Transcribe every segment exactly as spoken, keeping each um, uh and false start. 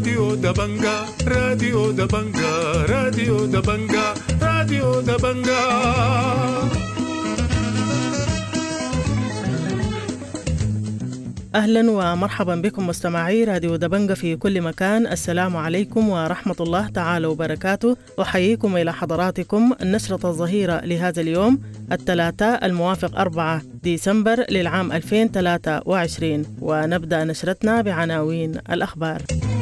راديو دبنجا راديو دبنجا راديو دبنجا راديو دبنجا. أهلا ومرحبا بكم مستمعي راديو دبنجا في كل مكان. السلام عليكم ورحمة الله تعالى وبركاته. أحييكم إلى حضراتكم نشرة الظهيرة لهذا اليوم الثلاثاء الموافق أربعة ديسمبر للعام ألفين وثلاثة وعشرين، ونبدأ نشرتنا بعناوين الأخبار.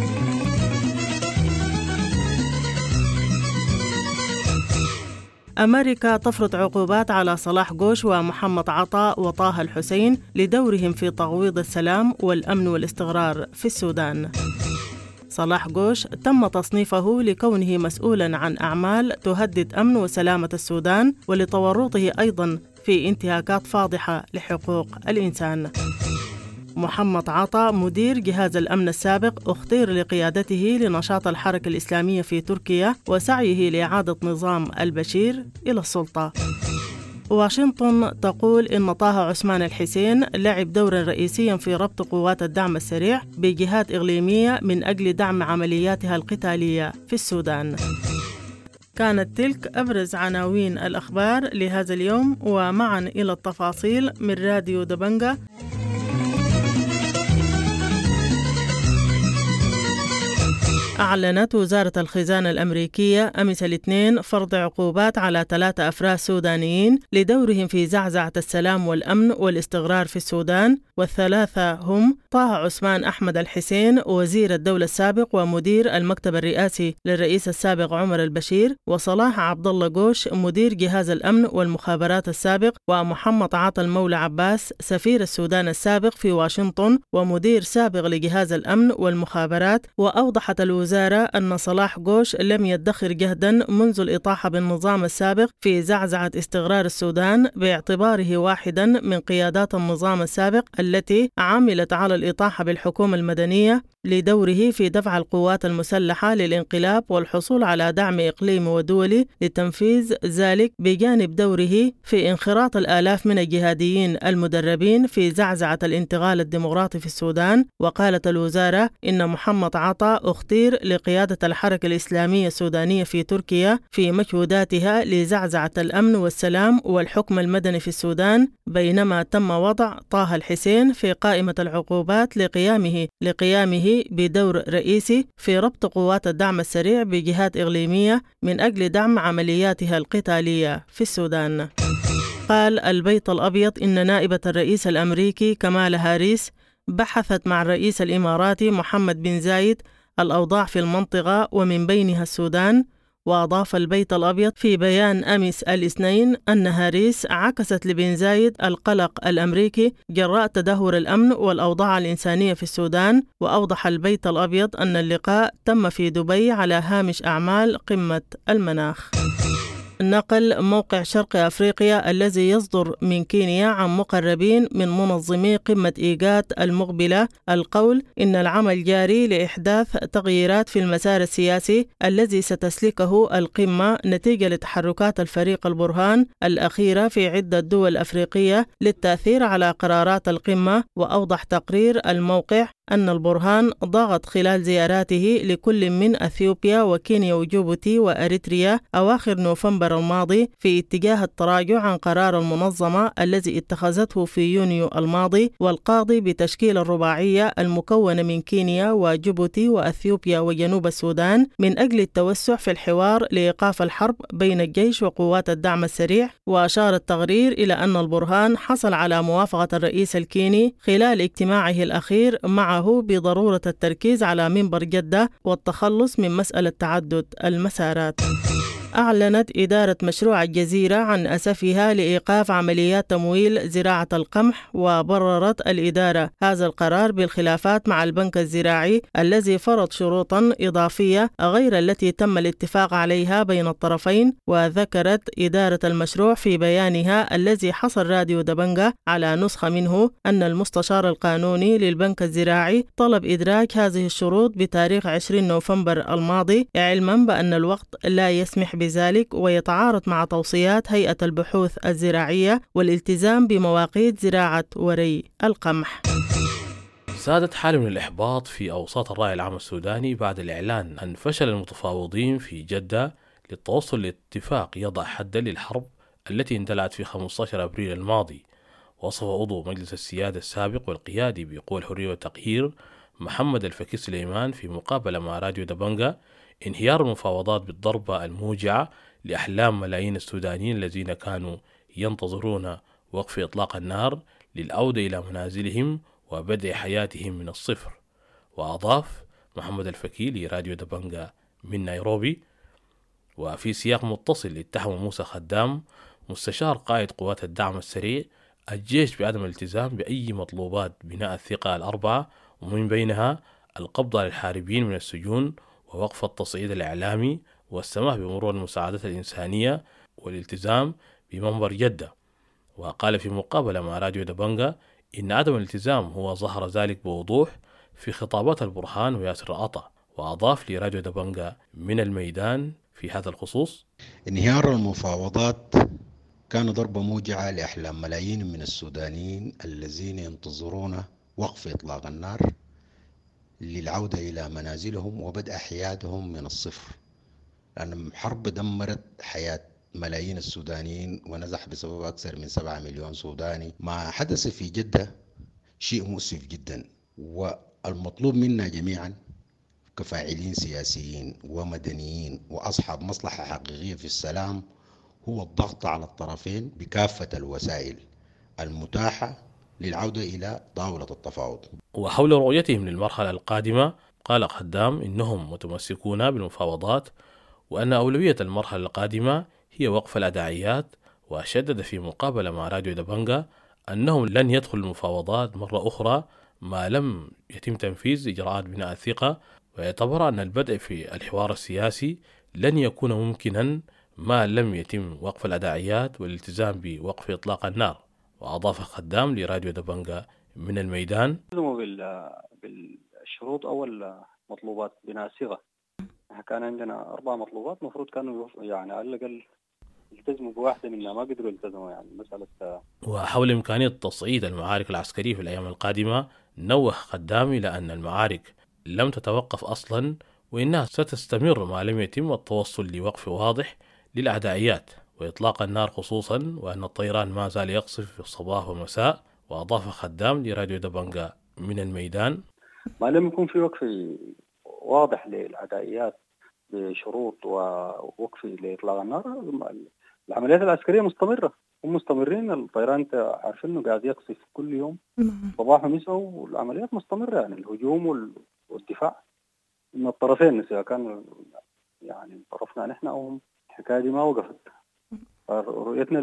أمريكا تفرض عقوبات على صلاح جوش ومحمد عطا وطه الحسين لدورهم في تعويض السلام والأمن والاستقرار في السودان. صلاح جوش تم تصنيفه لكونه مسؤولا عن أعمال تهدد أمن وسلامة السودان ولتورطه أيضا في انتهاكات فاضحة لحقوق الإنسان. محمد عطا مدير جهاز الأمن السابق اختير لقيادته لنشاط الحركة الإسلامية في تركيا وسعيه لإعادة نظام البشير إلى السلطة. واشنطن تقول إن طه عثمان الحسين لعب دورا رئيسيا في ربط قوات الدعم السريع بجهات إقليمية من أجل دعم عملياتها القتالية في السودان. كانت تلك أبرز عناوين الأخبار لهذا اليوم، ومعا إلى التفاصيل من راديو دبنجا. أعلنت وزارة الخزانة الأمريكية أمس الاثنين فرض عقوبات على ثلاثة أفراد سودانيين لدورهم في زعزعة السلام والأمن والاستقرار في السودان، والثلاثة هم طه عثمان أحمد الحسين وزير الدولة السابق ومدير المكتب الرئاسي للرئيس السابق عمر البشير، وصلاح عبد الله جوش مدير جهاز الأمن والمخابرات السابق، ومحمد عطا المولى عباس سفير السودان السابق في واشنطن ومدير سابق لجهاز الأمن والمخابرات. وأوضحت الوزارة وزارة أن صلاح جوش لم يدخر جهدا منذ الإطاحة بالنظام السابق في زعزعة استقرار السودان، باعتباره واحدا من قيادات النظام السابق التي عملت على الإطاحة بالحكومة المدنية لدوره في دفع القوات المسلحة للانقلاب والحصول على دعم إقليمي ودولي لتنفيذ ذلك، بجانب دوره في انخراط الآلاف من الجهاديين المدربين في زعزعة الانتقال الديمقراطي في السودان. وقالت الوزارة إن محمد عطا اختير لقيادة الحركة الإسلامية السودانية في تركيا في مجهوداتها لزعزعة الأمن والسلام والحكم المدني في السودان، بينما تم وضع طه الحسين في قائمة العقوبات لقيامه لقيامه بدور رئيسي في ربط قوات الدعم السريع بجهات إقليمية من أجل دعم عملياتها القتالية في السودان. قال البيت الأبيض إن نائبة الرئيس الأمريكي كمالا هاريس بحثت مع الرئيس الإماراتي محمد بن زايد الأوضاع في المنطقة ومن بينها السودان. وأضاف البيت الأبيض في بيان أمس الاثنين أن هاريس عكست لبن زايد القلق الأمريكي جراء تدهور الأمن والأوضاع الإنسانية في السودان. وأوضح البيت الأبيض أن اللقاء تم في دبي على هامش أعمال قمة المناخ. نقل موقع شرق أفريقيا الذي يصدر من كينيا عن مقربين من منظمي قمة إيجاد المقبلة القول إن العمل جاري لإحداث تغييرات في المسار السياسي الذي ستسلكه القمة نتيجة لتحركات الفريق البرهان الأخيرة في عدة دول أفريقية للتأثير على قرارات القمة. وأوضح تقرير الموقع أن البرهان ضغط خلال زياراته لكل من أثيوبيا وكينيا وجيبوتي وأريتريا أواخر نوفمبر الماضي في اتجاه التراجع عن قرار المنظمة الذي اتخذته في يونيو الماضي، والقاضي بتشكيل الرباعية المكونة من كينيا وجيبوتي وأثيوبيا وجنوب السودان من أجل التوسع في الحوار لإيقاف الحرب بين الجيش وقوات الدعم السريع. وأشار التقرير إلى أن البرهان حصل على موافقة الرئيس الكيني خلال اجتماعه الأخير معه بضرورة التركيز على منبر جدة والتخلص من مسألة تعدد المسارات. أعلنت إدارة مشروع الجزيرة عن أسفها لإيقاف عمليات تمويل زراعة القمح، وبررت الإدارة هذا القرار بالخلافات مع البنك الزراعي الذي فرض شروطا إضافية غير التي تم الاتفاق عليها بين الطرفين. وذكرت إدارة المشروع في بيانها الذي حصل راديو دبنجا على نسخة منه أن المستشار القانوني للبنك الزراعي طلب إدراك هذه الشروط بتاريخ عشرين نوفمبر الماضي، علما بأن الوقت لا يسمح بذلك ويتعارض مع توصيات هيئة البحوث الزراعية والالتزام بمواقيت زراعة وري القمح. سادت حالة من الإحباط في أوساط الرأي العام السوداني بعد الإعلان عن فشل المتفاوضين في جدة للتوصل لاتفاق يضع حدا للحرب التي اندلعت في خمسة عشر أبريل الماضي. وصف عضو مجلس السيادة السابق والقيادي بقوى الحرية والتغيير محمد الفكي سليمان في مقابلة مع راديو دبنجة انهيار المفاوضات بالضربة الموجعة لأحلام ملايين السودانيين الذين كانوا ينتظرون وقف إطلاق النار للعودة إلى منازلهم وبدء حياتهم من الصفر. وأضاف محمد الفكي لراديو دبنجة من نيروبي: وفي سياق متصل اتهم موسى خدام مستشار قائد قوات الدعم السريع الجيش بعدم الالتزام بأي مطلوبات بناء الثقة الأربعة، ومن بينها القبض على الحاربين من السجون ووقف التصعيد الإعلامي والسماح بمرور المساعدات الإنسانية والالتزام بمنبر جدة. وقال في مقابلة مع راديو دبنجة إن عدم الالتزام هو ظهر ذلك بوضوح في خطابات البرهان وياسر العطا. وأضاف لراديو دبنجة من الميدان في هذا الخصوص: انهيار المفاوضات كان ضربة موجعة لأحلام ملايين من السودانيين الذين ينتظرون وقف إطلاق النار للعودة إلى منازلهم وبدء حياتهم من الصفر، لأن الحرب دمرت حياة ملايين السودانيين ونزح بسبب أكثر من سبعة مليون سوداني. ما حدث في جدة شيء مؤسف جدا، والمطلوب منا جميعا كفاعلين سياسيين ومدنيين وأصحاب مصلحة حقيقية في السلام هو الضغط على الطرفين بكافة الوسائل المتاحة للعودة إلى طاولة التفاوض. وحول رؤيتهم للمرحلة القادمة قال خدام إنهم متمسكون بالمفاوضات وأن أولوية المرحلة القادمة هي وقف الأداعيات. وشدد في مقابلة مع راديو دبنجة أنهم لن يدخلوا المفاوضات مرة أخرى ما لم يتم تنفيذ إجراءات بناء الثقة، ويعتبر أن البدء في الحوار السياسي لن يكون ممكنا ما لم يتم وقف الأداعيات والالتزام بوقف إطلاق النار. وأضاف خدام لراديو دبنجة من الميدان: بالشروط أو المطلوبات بناء الصيغة، كان عندنا أربع مطلوبات مفروض كانوا يعني على الأقل يلتزموا بواحدة منها، ما قدروا يلتزموا يعني مسألة. وحول إمكانية تصعيد المعارك العسكرية في الأيام القادمة نوه خدام إلى أن المعارك لم تتوقف أصلا وإنها ستستمر ما لم يتم التوصل لوقف واضح للأعدائيات وإطلاق النار خصوصا، وأن الطيران ما زال يقصف في الصباح والمساء. وأضاف خدام لراديو دبنجة من الميدان: ما لم يكون في وقف واضح للأعدائيات بشروط ووقف لإطلاق النار، العمليات العسكرية مستمرة، هم مستمرين. الطيران عارفين إنه قاعد يقصف كل يوم صباح ومساء، والعمليات مستمرة يعني الهجوم والدفاع من الطرفين، سواء كان يعني طرفنا نحن أو هم. الحكاية دي ما وقفت. رؤيتنا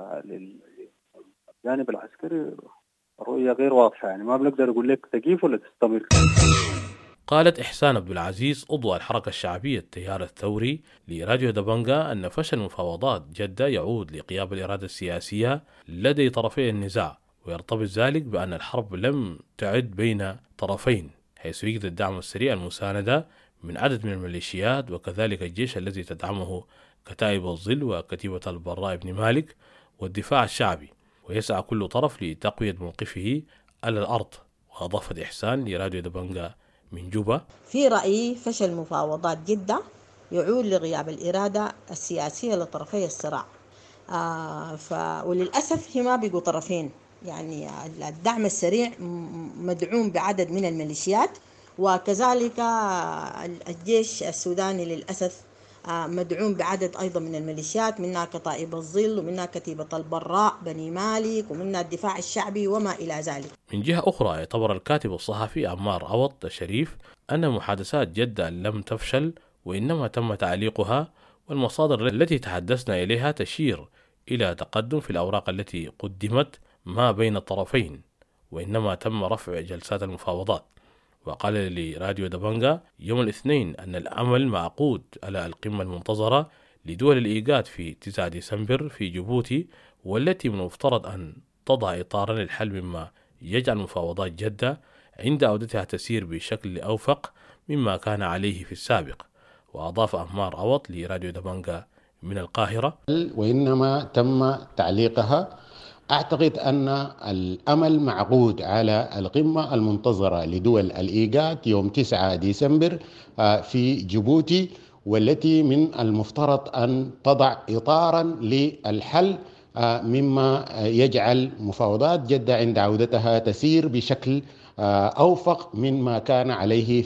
للجانب العسكري رؤية غير واضحة، يعني ما بنقدر نقول لك تقيف ولا تستمر. قالت إحسان عبد العزيز عضو الحركة الشعبية التيار الثوري لراديو دبنجة أن فشل مفاوضات جدة يعود لغياب الإرادة السياسية لدى طرفي النزاع، ويرتبط ذلك بأن الحرب لم تعد بين طرفين، حيث يجد الدعم السريع المساندة من عدد من الميليشيات وكذلك الجيش الذي تدعمه كتائب الظل وكتيبة البراء بن مالك والدفاع الشعبي، ويسعى كل طرف لتقوية موقفه على الأرض. وأضافت إحسان لراديو دبنجة من جوبا: في رأيي فشل مفاوضات جدة يعود لغياب الإرادة السياسية لطرفي الصراع. آه ف... وللأسف هما بيقوا طرفين، يعني الدعم السريع مدعوم بعدد من الميليشيات، وكذلك الجيش السوداني للأسف مدعوم بعدد أيضا من الميليشيات، منها كتائب الظل ومنها كتيبة البراء بني مالك ومنها الدفاع الشعبي وما إلى ذلك. من جهة أخرى اعتبر الكاتب الصحفي عمار عوض الشريف أن محادثات جدة لم تفشل وإنما تم تعليقها، والمصادر التي تحدثنا إليها تشير إلى تقدم في الأوراق التي قدمت ما بين الطرفين، وإنما تم رفع جلسات المفاوضات. وقال لراديو دبنجة يوم الاثنين أن العمل معقود على القمة المنتظرة لدول الإيجاد في تسعة ديسمبر في جيبوتي، والتي من المفترض أن تضع إطارا للحل مما يجعل مفاوضات جدة عند عودتها تسير بشكل أوفق مما كان عليه في السابق. وأضاف أمار عوض لراديو دبنجة من القاهرة: وإنما تم تعليقها أعتقد أن الأمل معقود على القمة المنتظرة لدول الإيجاد يوم تسعة ديسمبر في جيبوتي، والتي من المفترض أن تضع إطارا للحل، مما يجعل مفاوضات جدة عند عودتها تسير بشكل أوفق مما كان عليه.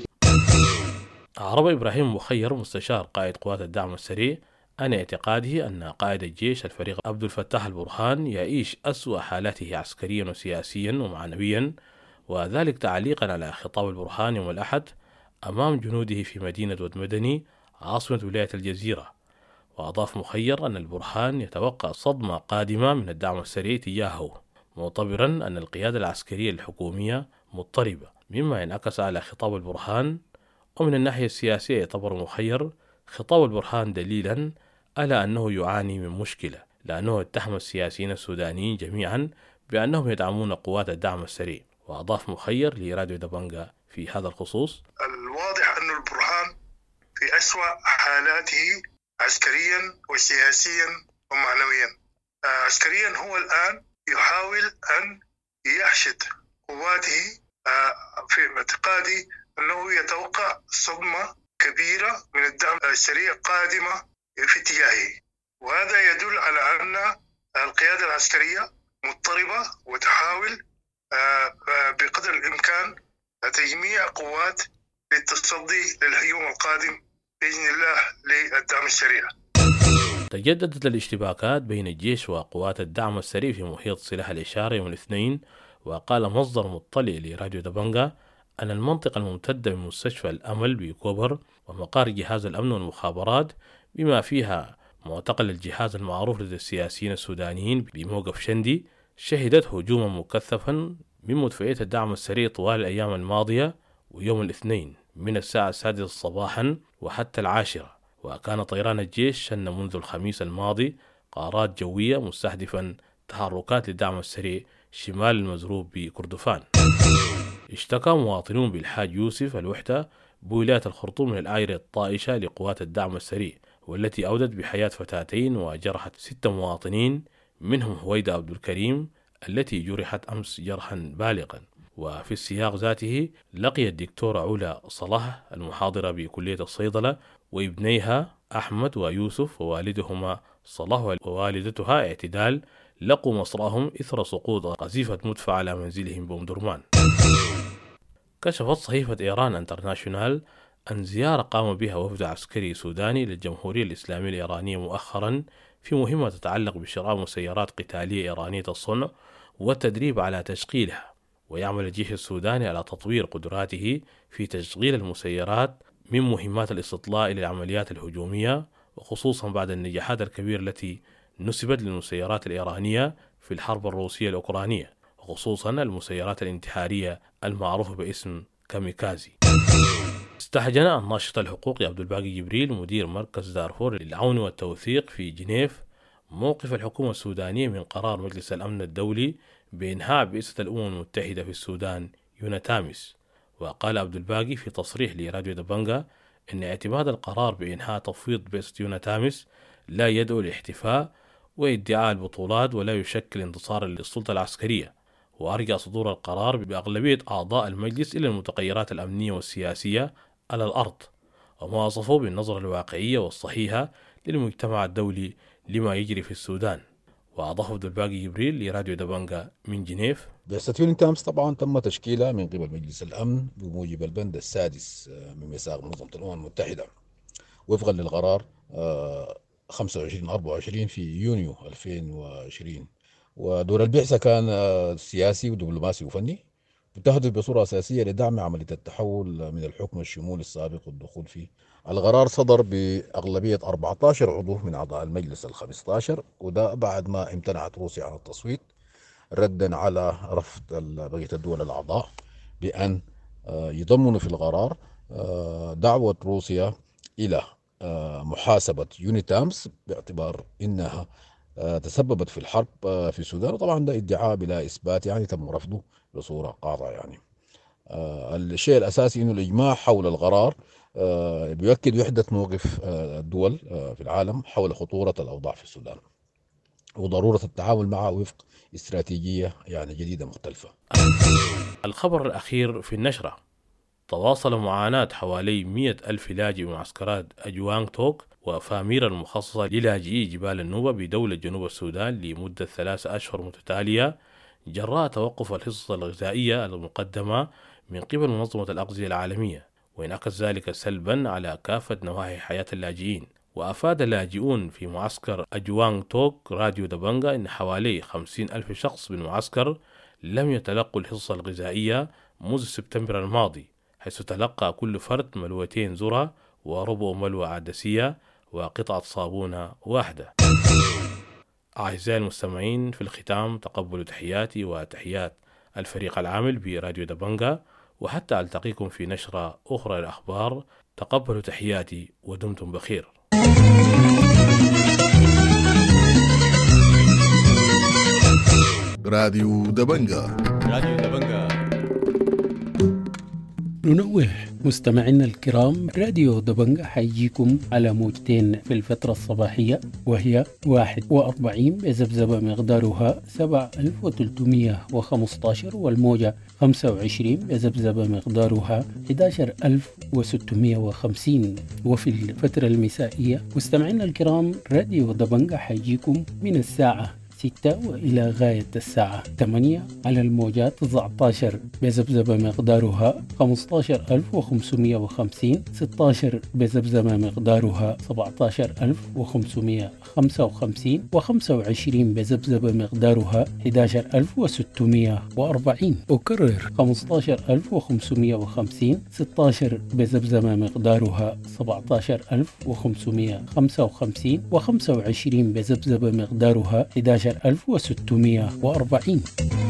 أعرب إبراهيم مخير مستشار قائد قوات الدعم السريع عن اعتقاده أن قائد الجيش الفريق عبد الفتاح البرهان يعيش أسوأ حالاته عسكريا وسياسيا ومعنويا، وذلك تعليقا على خطاب البرهان يوم الأحد أمام جنوده في مدينة ودمدني عاصمة ولاية الجزيرة. وأضاف مخير أن البرهان يتوقع صدمة قادمة من الدعم السريع تجاهه، معتبرا أن القيادة العسكرية الحكومية مضطربة، مما ينعكس على خطاب البرهان. ومن الناحية السياسية يعتبر مخير خطاب البرهان دليلا على أنه يعاني من مشكلة، لأنه اتهم السياسيين السودانيين جميعا بأنهم يدعمون قوات الدعم السريع. وأضاف مخير لراديو دبنجا في هذا الخصوص: الواضح أن البرهان في أسوأ حالاته عسكريا وسياسيا ومعنويا. عسكريا هو الآن يحاول أن يحشد قواته، في اعتقادي أنه يتوقع صدمة كبيرة من الدعم السريع قادمة في اتجاهه، وهذا يدل على أن القيادة العسكرية مضطربة وتحاول بقدر الإمكان تجميع قوات للتصدي للهجوم القادم بإذن الله للدعم السريع. تجددت الاشتباكات بين الجيش وقوات الدعم السريع في محيط سلاح الإشارة يوم الاثنين. وقال مصدر مطلع لراديو دبنجا أن المنطقة الممتدة من مستشفى الأمل بكوبر ومقار جهاز الأمن والمخابرات، بما فيها معتقل الجهاز المعروف لدى السياسيين السودانيين بموقف شندي، شهدت هجوما مكثفا من مدفعية الدعم السريع طوال الأيام الماضية ويوم الاثنين من الساعة السادسة صباحا وحتى العاشرة. وكان طيران الجيش شن منذ الخميس الماضي قارات جوية مستهدفا تحركات للدعم السريع شمال المزروب بكردفان. اشتكى مواطنون بالحاج يوسف الوحدة بولاية الخرطوم من الآيرة الطائشة لقوات الدعم السريع، والتي أودت بحياة فتاتين وجرحت ستة مواطنين، منهم هويدا عبد الكريم التي جرحت أمس جرحا بالغا. وفي السياق ذاته لقي الدكتورة علا صلاح المحاضرة بكلية الصيدلة وابنيها أحمد ويوسف ووالدهما صلاح ووالدتها اعتدال لقوا مصرعهم إثر سقوط قذيفة مدفع على منزلهم بأم درمان. كشفت صحيفة إيران انترناشونال أن زيارة قام بها وفد عسكري سوداني للجمهورية الإسلامية الإيرانية مؤخرا في مهمة تتعلق بشراء مسيرات قتالية إيرانية الصنع والتدريب على تشغيلها. ويعمل الجيش السوداني على تطوير قدراته في تشغيل المسيرات من مهمات الاستطلاع إلى العمليات الهجومية، وخصوصا بعد النجاحات الكبيرة التي نسبت للمسيرات الإيرانية في الحرب الروسية الأوكرانية، وخصوصا المسيرات الانتحارية المعروفة باسم كاميكازي. استهجن الناشط الحقوقي عبد الباقي جبريل مدير مركز دارفور للعون والتوثيق في جنيف موقف الحكومة السودانية من قرار مجلس الأمن الدولي بإنهاء بعثة الأمم المتحدة في السودان يوناتامس. وقال عبد الباقي في تصريح لراديو دبنجا إن اعتماد القرار بإنهاء تفويض بعثة يوناتامس لا يدعو لاحتفاء وادعاء البطولات ولا يشكل انتصارا للسلطة العسكرية. وأرجع صدور القرار بأغلبية أعضاء المجلس إلى المتغيرات الأمنية والسياسية على الأرض، وما وصفوه بالنظرة الواقعية والصحيحة للمجتمع الدولي لما يجري في السودان. وأضاف عبد الباقي جبريل لراديو دبنجا من جنيف: بعثة يونيتامس طبعا تم تشكيلها من قبل مجلس الأمن بموجب البند السادس من ميثاق منظمة الأمم المتحدة وفقا للقرار خمسة وعشرين أربعة وعشرين في يونيو ألفين وعشرين. ودور البعثة كان سياسي ودبلوماسي وفني، تهدف بصورة أساسية لدعم عملية التحول من الحكم الشمولي السابق والدخول فيه. القرار صدر بأغلبية أربعة عشر عضو من أعضاء المجلس الخمسة عشر، وده بعد ما امتنعت روسيا عن التصويت ردا على رفض بقية الدول الأعضاء بأن يضمنوا في القرار دعوة روسيا إلى محاسبة يونيتامس باعتبار إنها تسببت في الحرب في السودان. وطبعا ده ادعاء بلا إثبات، يعني تم رفضه بصورة قاطعة. يعني الشيء الأساسي إنه الإجماع حول القرار بيؤكد وحدة موقف الدول في العالم حول خطورة الأوضاع في السودان. وضرورة التعامل معها وفق استراتيجية يعني جديدة مختلفة. الخبر الأخير في النشرة: تواصل معاناة حوالي مئة ألف لاجئ بمعسكرات أجوانغ توك وفاميرا المخصصة للاجئي جبال النوبة بدولة جنوب السودان لمدة ثلاثة أشهر متتالية جراء توقف الحصص الغذائية المقدمة من قبل منظمة الأغذية العالمية، وانعكس ذلك سلبا على كافة نواحي حياة اللاجئين. وأفاد اللاجئون في معسكر أجوانغ توك راديو دبنجا أن حوالي خمسين ألف شخص بالمعسكر لم يتلقوا الحصص الغذائية منذ سبتمبر الماضي، حيث تلقى كل فرد ملوتين ذرة وربع ملوى عدسية وقطعة صابونة واحدة. أعزائي المستمعين، في الختام تقبلوا تحياتي وتحيات الفريق العامل براديو دبنجا، وحتى ألتقيكم في نشرة أخرى للأخبار تقبلوا تحياتي ودمتم بخير. راديو دبنجا. راديو دبنجا. ننوه مستمعينا الكرام، راديو دبنجا حيجيكم على موجتين في الفترة الصباحية، وهي واحد وأربعين بذبذبة مقدارها سبعة آلاف وثلاثمئة وخمسة عشر، والموجة خمسة وعشرين بذبذبة مقدارها أحد عشر ألف وستمئة وخمسين. وفي الفترة المسائية مستمعينا الكرام، راديو دبنجا حيجيكم من الساعة ستة وإلى غاية الساعة ثمانية على الموجات تسعة عشر بذبذبة مقدارها خمسة عشر ألف وخمسمئة وخمسين، ستة عشر بذبذبة مقدارها سبعة عشر ألف وخمسمئة وخمسة وخمسين، وخمسة وعشرين بذبذبة مقدارها أحد عشر ألف وستمئة وأربعين. أكرر: خمسة عشر ألف وخمسمئة وخمسين، ستة عشر بذبذبة مقدارها سبعة عشر ألف وخمسمئة وخمسة وخمسين، وخمسة وعشرين بذبذبة مقدارها أحد عشر ألف وستمئة وأربعين.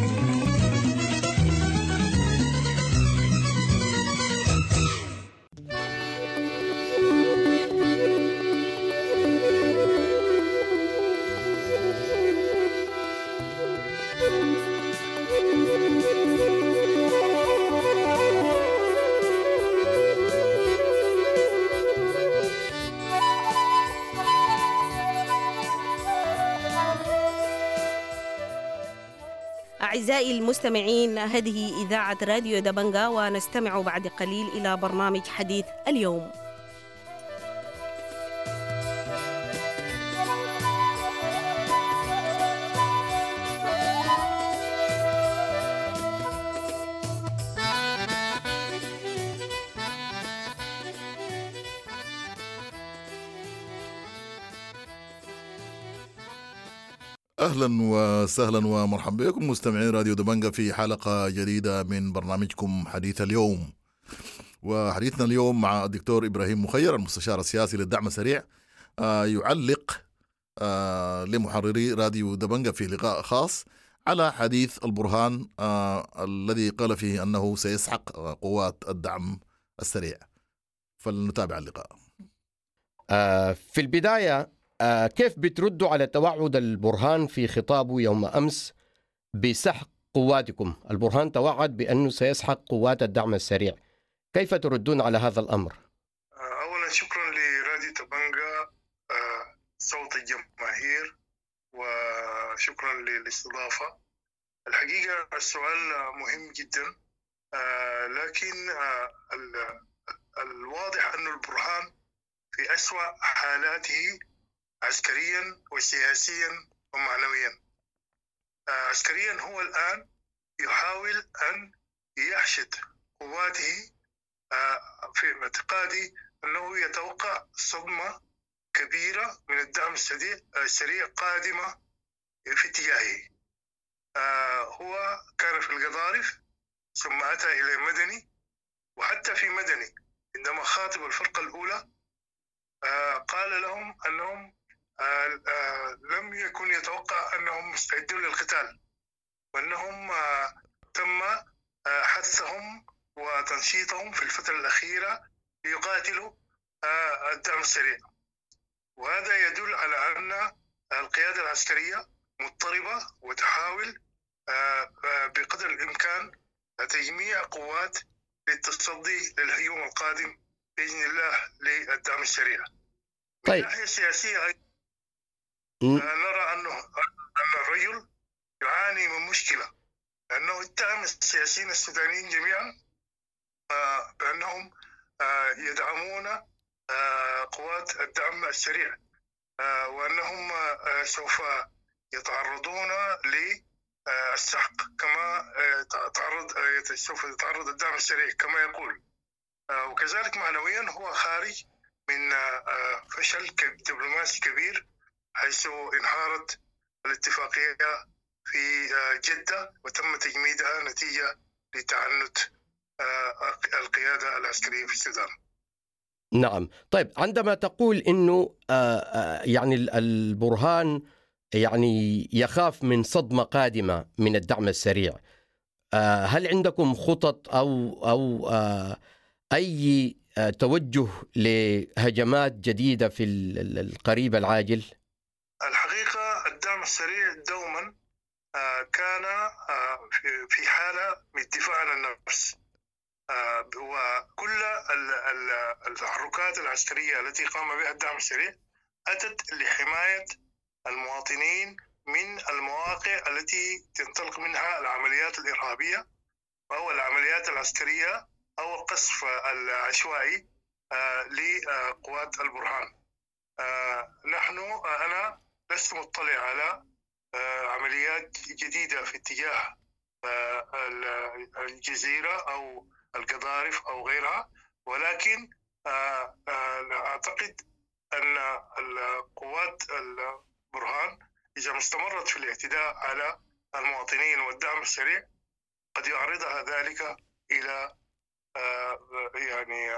أعزائي المستمعين، هذه إذاعة راديو دبنجا، ونستمع بعد قليل إلى برنامج حديث اليوم. أهلا وسهلا ومرحبا بكم مستمعين راديو دبنجا في حلقة جديدة من برنامجكم حديث اليوم. وحديثنا اليوم مع الدكتور إبراهيم مخير، المستشار السياسي للدعم السريع، آه يعلق آه لمحرري راديو دبنجا في لقاء خاص على حديث البرهان آه الذي قال فيه أنه سيسحق قوات الدعم السريع. فلنتابع اللقاء. آه في البداية، آه كيف بتردوا على توعد البرهان في خطابه يوم أمس بسحق قواتكم؟ البرهان توعد بأنه سيسحق قوات الدعم السريع، كيف تردون على هذا الأمر؟ أولا شكرا لراديو دبنجا آه صوت الجماهير، وشكرا للاستضافة. الحقيقة السؤال مهم جدا، آه لكن آه الواضح أن البرهان في أسوأ حالاته عسكريا وسياسيا ومعنويا. عسكريا هو الآن يحاول أن يحشد قواته، في اعتقادي أنه يتوقع صدمة كبيرة من الدعم السريع قادمة في اتجاهه. هو كان في القضارف ثم أتى إلى مدني، وحتى في مدني عندما خاطب الفرقة الأولى قال لهم أنهم آه آه لم يكن يتوقع أنهم مستعدون للقتال، وأنهم آه تم آه حثهم وتنشيطهم في الفترة الأخيرة ليقاتلوا آه الدعم السريع. وهذا يدل على أن القيادة العسكرية مضطربة وتحاول آه آه بقدر الإمكان تجميع قوات للتصدي للهجوم القادم بإذن الله للدعم السريع. طيب. من ناحية سياسية نرى أنه أن الرجل يعاني من مشكلة، لأنه اتهم السياسيين السودانيين جميعا بأنهم يدعمون قوات الدعم السريع، وأنهم سوف يتعرضون للسحق كما تعرض سوف يتعرض الدعم السريع كما يقول، وكذلك معنويا هو خارج من فشل دبلوماسي كبير، حيث انهارت الاتفاقية في جدة وتم تجميدها نتيجة لتعنت القيادة العسكرية في السودان. نعم. طيب، عندما تقول إنه يعني البرهان يعني يخاف من صدمة قادمة من الدعم السريع، هل عندكم خطط أو أو أي توجه لهجمات جديدة في القريب العاجل؟ الحقيقة الدعم السريع دوما كان في حالة من الدفاع عن النفس، وكل التحركات العسكرية التي قام بها الدعم السريع أتت لحماية المواطنين من المواقع التي تنطلق منها العمليات الإرهابية أو العمليات العسكرية أو القصف العشوائي لقوات البرهان. نحن أنا لست مطلع على عمليات جديدة في اتجاه الجزيرة أو القضارف أو غيرها، ولكن أعتقد أن القوات البرهان إذا استمرت في الاعتداء على المواطنين والدعم السريع قد يعرضها ذلك إلى يعني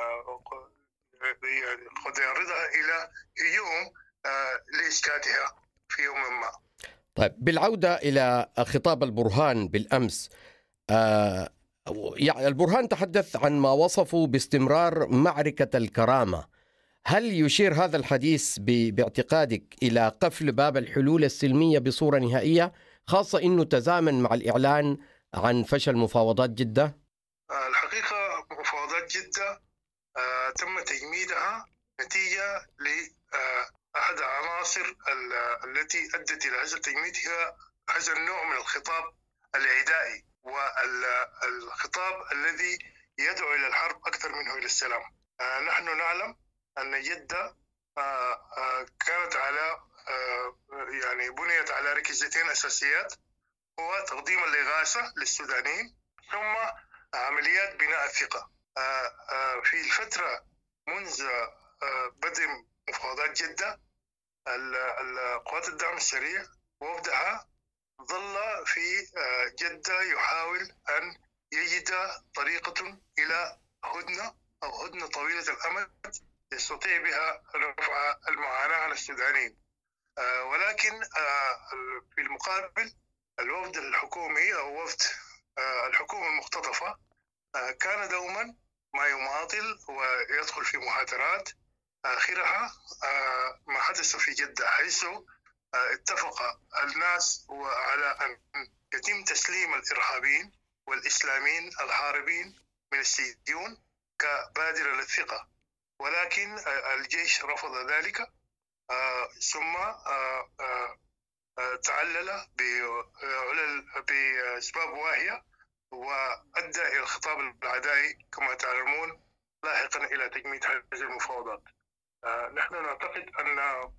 قد يعرضها إلى هجوم لإسكاتها في يوم ما. طيب، بالعودة إلى خطاب البرهان بالأمس، آه يعني البرهان تحدث عن ما وصفه باستمرار معركة الكرامة. هل يشير هذا الحديث باعتقادك إلى قفل باب الحلول السلمية بصورة نهائية، خاصة أنه تزامن مع الإعلان عن فشل مفاوضات جدة؟ الحقيقة مفاوضات جدة آه تم تجميدها نتيجة لأحد العناصر التي أدت إلى هذا التجميد هي هذا النوع من الخطاب العدائي والخطاب الذي يدعو إلى الحرب أكثر منه إلى السلام. آه نحن نعلم أن جدة آه آه كانت على آه يعني بنيت على ركيزتين أساسيات، هو تقديم الإغاثة للسودانيين ثم عمليات بناء الثقة. آه آه في الفترة منذ آه بدء مفاوضات جدة، القوات الدعم السريع وفدها ظل في جدة يحاول أن يجد طريقة إلى هدنة أو هدنة طويلة الأمد يستطيع بها رفع المعاناة عن السودانيين، ولكن في المقابل الوفد الحكومي أو وفد الحكومة المختطفة كان دوما ما يماطل ويدخل في مهاترات، آخرها ما حدث في جدة، حيث اتفق الناس على أن يتم تسليم الإرهابيين والإسلاميين الهاربين من السجون كبادرة للثقة، ولكن الجيش رفض ذلك، ثم تعلل بأسباب واهية وأدى إلى الخطاب العدائي كما تعلمون لاحقا إلى تجميد هذه المفاوضات. نحن نعتقد أن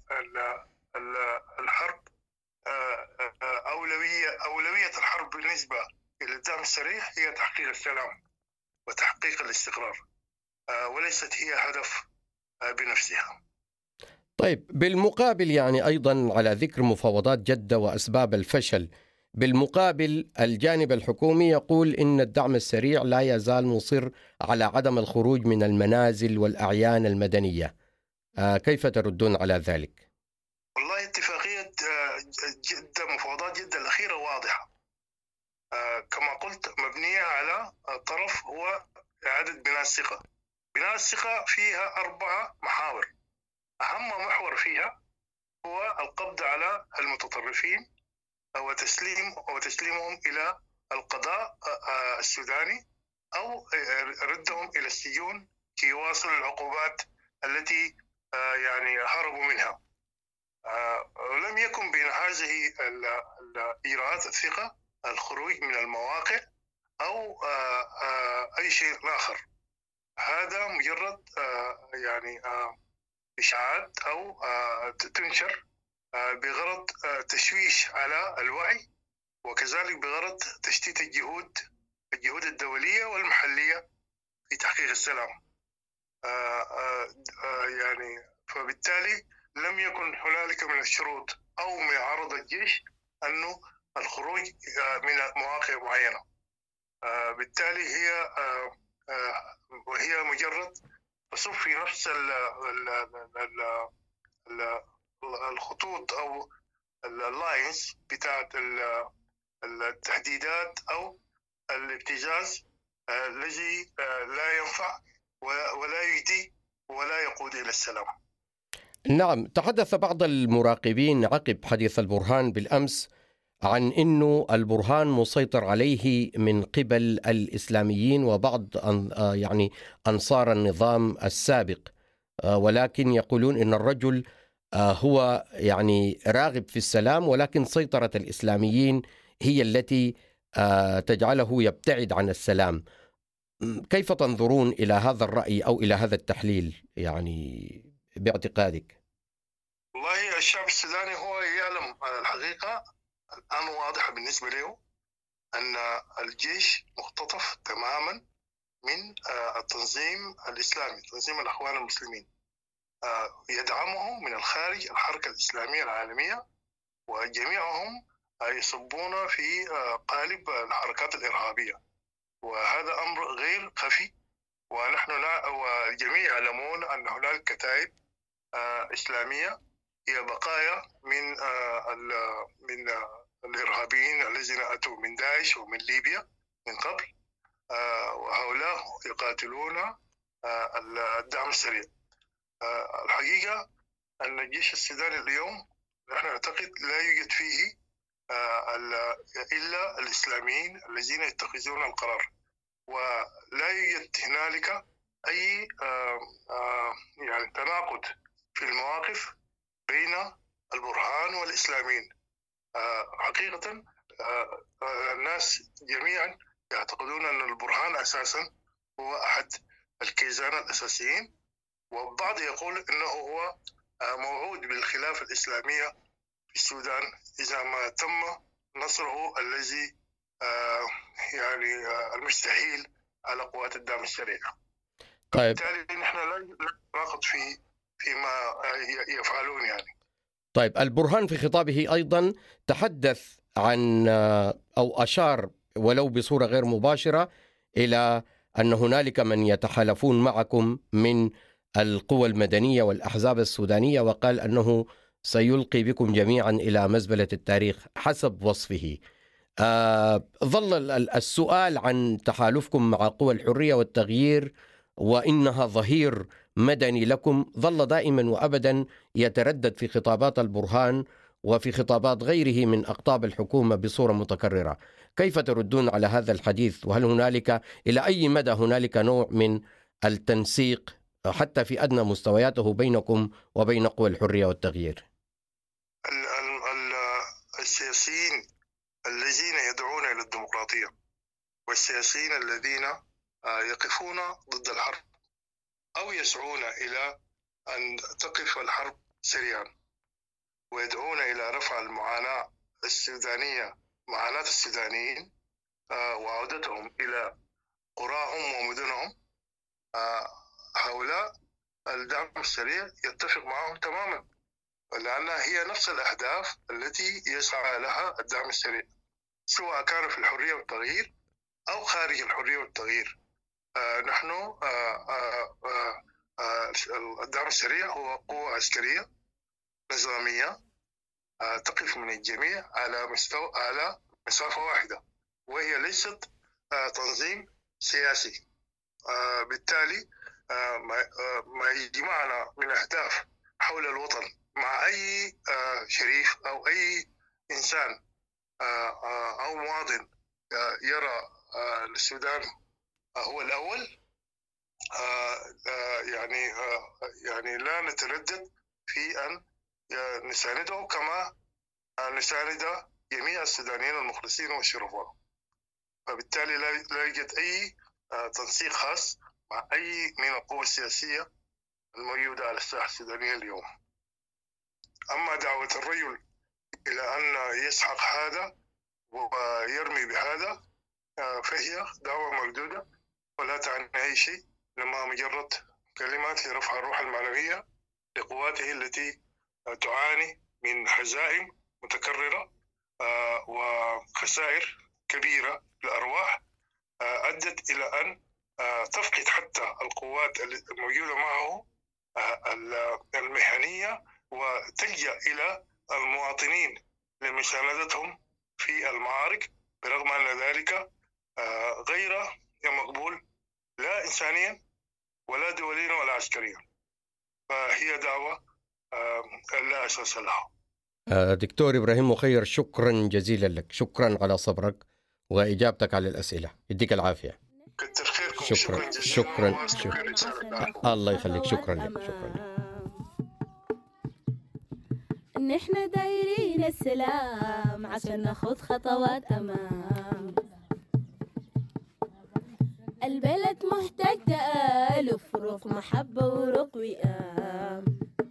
الحرب أولوية أولوية الحرب بالنسبة إلى الدعم السريع هي تحقيق السلام وتحقيق الاستقرار، وليست هي هدف بنفسها. طيب، بالمقابل يعني أيضا على ذكر مفاوضات جدة وأسباب الفشل، بالمقابل الجانب الحكومي يقول إن الدعم السريع لا يزال مصر على عدم الخروج من المنازل والأعيان المدنية. كيف تردون على ذلك؟ والله اتفاقية جدة مفاوضات جدة الأخيرة واضحة، كما قلت مبنية على طرف هو إعادة بناء الثقة. بناء الثقة فيها أربعة محاور، أهم محور فيها هو القبض على المتطرفين وتسليم وتسليمهم إلى القضاء السوداني أو ردهم إلى السجون كي يواصلوا العقوبات التي يعني هربوا منها. لم يكن بين هذه الإجراءات الثقة الخروج من المواقع أو أي شيء آخر. هذا مجرد يعني إشاعات أو تنشر بغرض تشويش على الوعي، وكذلك بغرض تشتيت الجهود الجهود الدولية والمحلية في تحقيق السلام. يعني فبالتالي لم يكن هنالك من الشروط أو من عرض الجيش أنه الخروج من مواقع معينة. بالتالي هي وهي مجرد تصب في نفس الخطوط أو اللاينز بتاعت التهديدات أو الابتزاز الذي لا ينفع ولا يهدي ولا يقود إلى السلام. نعم، تحدث بعض المراقبين عقب حديث البرهان بالأمس عن أنه البرهان مسيطر عليه من قبل الإسلاميين وبعض يعني أنصار النظام السابق، ولكن يقولون أن الرجل هو يعني راغب في السلام، ولكن سيطرة الإسلاميين هي التي تجعله يبتعد عن السلام. كيف تنظرون إلى هذا الرأي أو إلى هذا التحليل يعني باعتقادك؟ والله الشعب السوداني هو يعلم الحقيقة الآن واضحة بالنسبة له أن الجيش مختطف تماما من التنظيم الإسلامي، تنظيم الأخوان المسلمين، يدعمه من الخارج الحركة الإسلامية العالمية، وجميعهم يصبون في قالب الحركات الإرهابية، وهذا أمر غير خفي. ونحن لا والجميع يعلمون أن هناك كتائب إسلامية هي بقايا من من الإرهابيين الذين أتوا من داعش ومن ليبيا من قبل، وهؤلاء يقاتلون الدعم السريع. الحقيقة أن الجيش السوداني اليوم نحن نعتقد لا يوجد فيه إلا الإسلاميين الذين يتخذون القرار، ولا يوجد هنالك أي يعني تناقض في المواقف بين البرهان والإسلاميين. حقيقة الناس جميعا يعتقدون أن البرهان أساسا هو أحد الكيزان الأساسيين، والبعض يقول أنه هو موعود بالخلافة الإسلامية في السودان إذا ما تم نصره الذي يعني المستحيل على قوات الدعم السريع. طيب. بالتالي نحن لا نناقض في فيما يفعلون يعني. طيب، البرهان في خطابه أيضا تحدث عن أو أشار ولو بصورة غير مباشرة إلى أن هنالك من يتحالفون معكم من القوى المدنية والأحزاب السودانية، وقال أنه سيلقي بكم جميعا إلى مزبلة التاريخ حسب وصفه. آه ظل السؤال عن تحالفكم مع قوى الحرية والتغيير وإنها ظهير مدني لكم ظل دائما وأبدا يتردد في خطابات البرهان وفي خطابات غيره من أقطاب الحكومة بصورة متكررة. كيف تردون على هذا الحديث؟ وهل هنالك إلى أي مدى هنالك نوع من التنسيق حتى في أدنى مستوياته بينكم وبين قوى الحرية والتغيير؟ السياسيين الذين يدعون إلى الديمقراطية والسياسيين الذين يقفون ضد الحرب أو يسعون إلى أن تقف الحرب سريعا ويدعون إلى رفع المعاناة السودانية، معاناة السودانيين وعودتهم إلى قراهم ومدنهم، هؤلاء الدعم السريع يتفق معهم تماما، لأنها هي نفس الأهداف التي يسعى لها الدعم السريع، سواء كان في الحرية والتغيير أو خارج الحرية والتغيير. آه نحن آه آه آه الدعم السريع هو قوة عسكرية نظامية آه تقف من الجميع على مستوى على مسافة واحدة، وهي ليست آه تنظيم سياسي. آه بالتالي آه ما, آه ما يجمعنا من أهداف حول الوطن مع أي آه شريف أو أي إنسان آه آه أو مواطن آه يرى آه السودان هو الأول، آه آه يعني آه يعني لا نتردد في أن نسانده كما نساند جميع السودانيين المخلصين والشرفاء. فبالتالي لا يوجد أي تنسيق خاص مع أي من القوى السياسية الموجودة على الساحة السودانية اليوم. أما دعوة الرجل إلى أن يسحق هذا ويرمي بهذا فهي دعوة مردودة ولا تعني أي شيء، لما مجرد كلمات لرفع الروح المعنوية لقواته التي تعاني من هزائم متكررة وخسائر كبيرة للأرواح أدت إلى أن تفقد حتى القوات الموجودة معه المهنية وتلجأ إلى المواطنين لمساندتهم في المعارك، برغم أن ذلك غير مقبول لا إنسانيا ولا دوليا ولا عسكريا. فهي دعوة لا أساس لها. دكتور إبراهيم مخير، شكرا جزيلا لك، شكرا على صبرك وإجابتك على الأسئلة، يديك العافية. كتر خيركم. شكرا شكرا, شكرا. شكرا. الله يخليك، شكرا لك، شكرا لك. نحن دايرين السلام عشان ناخد خطوات أمام. البلد محتاج تآلف، روح محبة وروح وئام.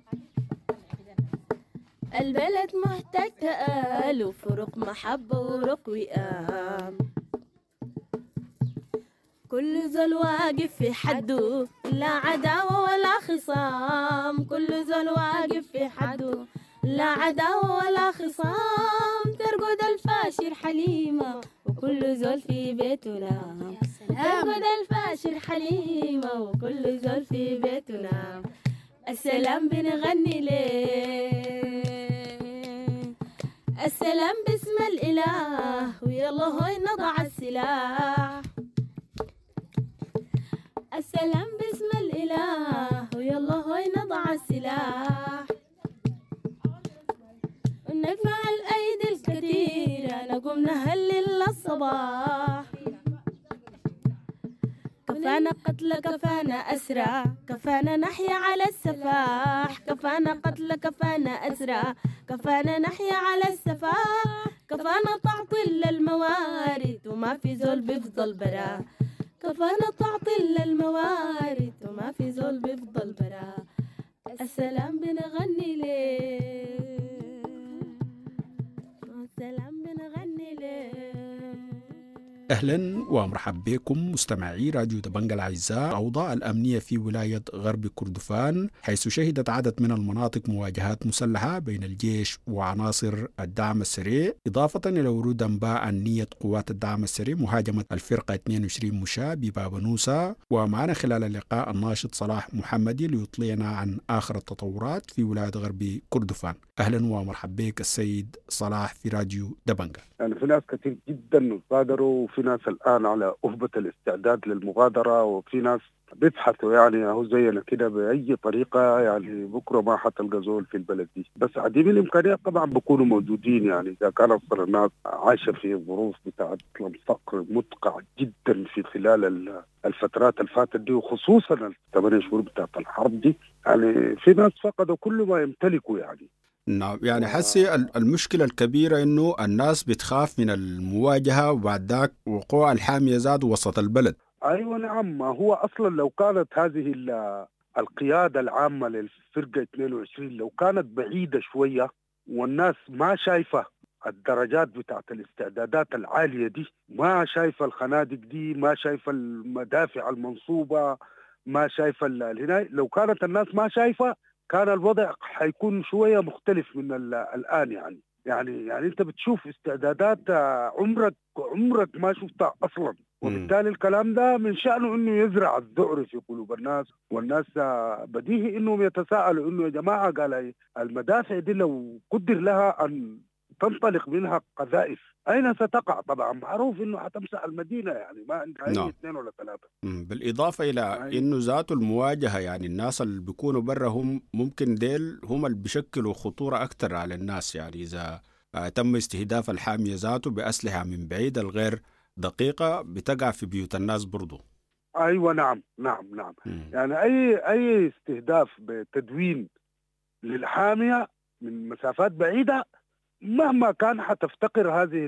البلد محتاج تآلف، روح محبة وروح وئام. كل زول واقف في حده، لا عداوة ولا خصام. كل زول واقف في حده، لا عداوة ولا خصام. ترقد الفاشر حليمة وكل زول في بيته نام. ترقد الفاشر حليمة وكل زول في بيته نام. السلام بنغني ليه، السلام باسم الإله، ويلا هوي نضع السلاح. السلام باسم الإله، ويلا هوي نضع السلاح. ونجمع الأيدي الكثيرة، نقوم نهلل الصباح. كفانا قتل كفانا أسرى، كفانا نحيا على السفاح. كفانا قتل كفانا أسرى، كفانا نحيا على السفاح. كفانا تعطيل للموارد وما في زول بيفضل برا. كفانا تعطيل للموارد وما في زول بيفضل برا. السلام بنغني ليه، السلام بنغني ليه. أهلا ومرحبا بكم مستمعي راديو دبنجة الأعزاء. الأوضاع الأمنية في ولاية غرب كردفان، حيث شهدت عدد من المناطق مواجهات مسلحة بين الجيش وعناصر الدعم السريع، إضافة إلى ورود أنباء عن نية قوات الدعم السريع مهاجمة الفرقة اثنين وعشرين مشاة بباب نوسة. ومعنا خلال اللقاء الناشط صلاح محمدي ليطلعنا عن آخر التطورات في ولاية غرب كردفان. أهلا ومرحبا بك السيد صلاح في راديو دبنجة. يعني في ناس كثير جدا غادروا، وفي ناس الآن على أهبة الاستعداد للمغادرة، وفي ناس بيبحثوا يعني هو زينا كده بأي طريقة، يعني بكرة ما حتلقى زول في البلد دي. بس عديم الإمكانيات طبعا بيكونوا موجودين، يعني إذا كان أصلا الناس عايشة في ظروف بتاعت الفقر مدقع جدا في خلال الفترات الفاتت دي، وخصوصا الثمانية شهور بتاعت الحرب دي. يعني في ناس فقدوا كل ما يمتلكوا يعني. نعم، يعني حسي المشكلة الكبيرة إنه الناس بتخاف من المواجهة، وبعد ذاك وقوع الحامية زاد وسط البلد. أيوة نعم، ما هو أصلا لو كانت هذه القيادة العامة للفرقة اثنين وعشرين لو كانت بعيدة شوية، والناس ما شايفة الدرجات بتاعت الاستعدادات العالية دي، ما شايفة الخنادق دي، ما شايفة المدافع المنصوبة، ما شايفة هنا، لو كانت الناس ما شايفة كان الوضع حيكون شوية مختلف من الآن. يعني يعني يعني أنت بتشوف استعدادات عمرك عمرك ما شفتها أصلا، وبالتالي الكلام ده من شأنه إنه يزرع الذعر في قلوب الناس، والناس بديهي إنهم يتساءلوا إنه يا جماعة، قال المدافع دي لو قدر لها أن تنطلق منها قذائف أين ستقع؟ طبعا معروف إنه حتمسح المدينة، يعني ما عندها أي اثنين ولا ثلاثة. بالإضافة إلى يعني إنه ذات المواجهة، يعني الناس اللي بيكونوا برا هم ممكن ديل هم اللي بيشكلوا خطورة أكتر على الناس. يعني إذا تم استهداف الحامية ذاته بأسلحة من بعيد الغير دقيقة بتقع في بيوت الناس برضو. أيوة نعم نعم نعم م. يعني أي أي استهداف بتدوين للحامية من مسافات بعيدة، مهما كان حتفتقر هذه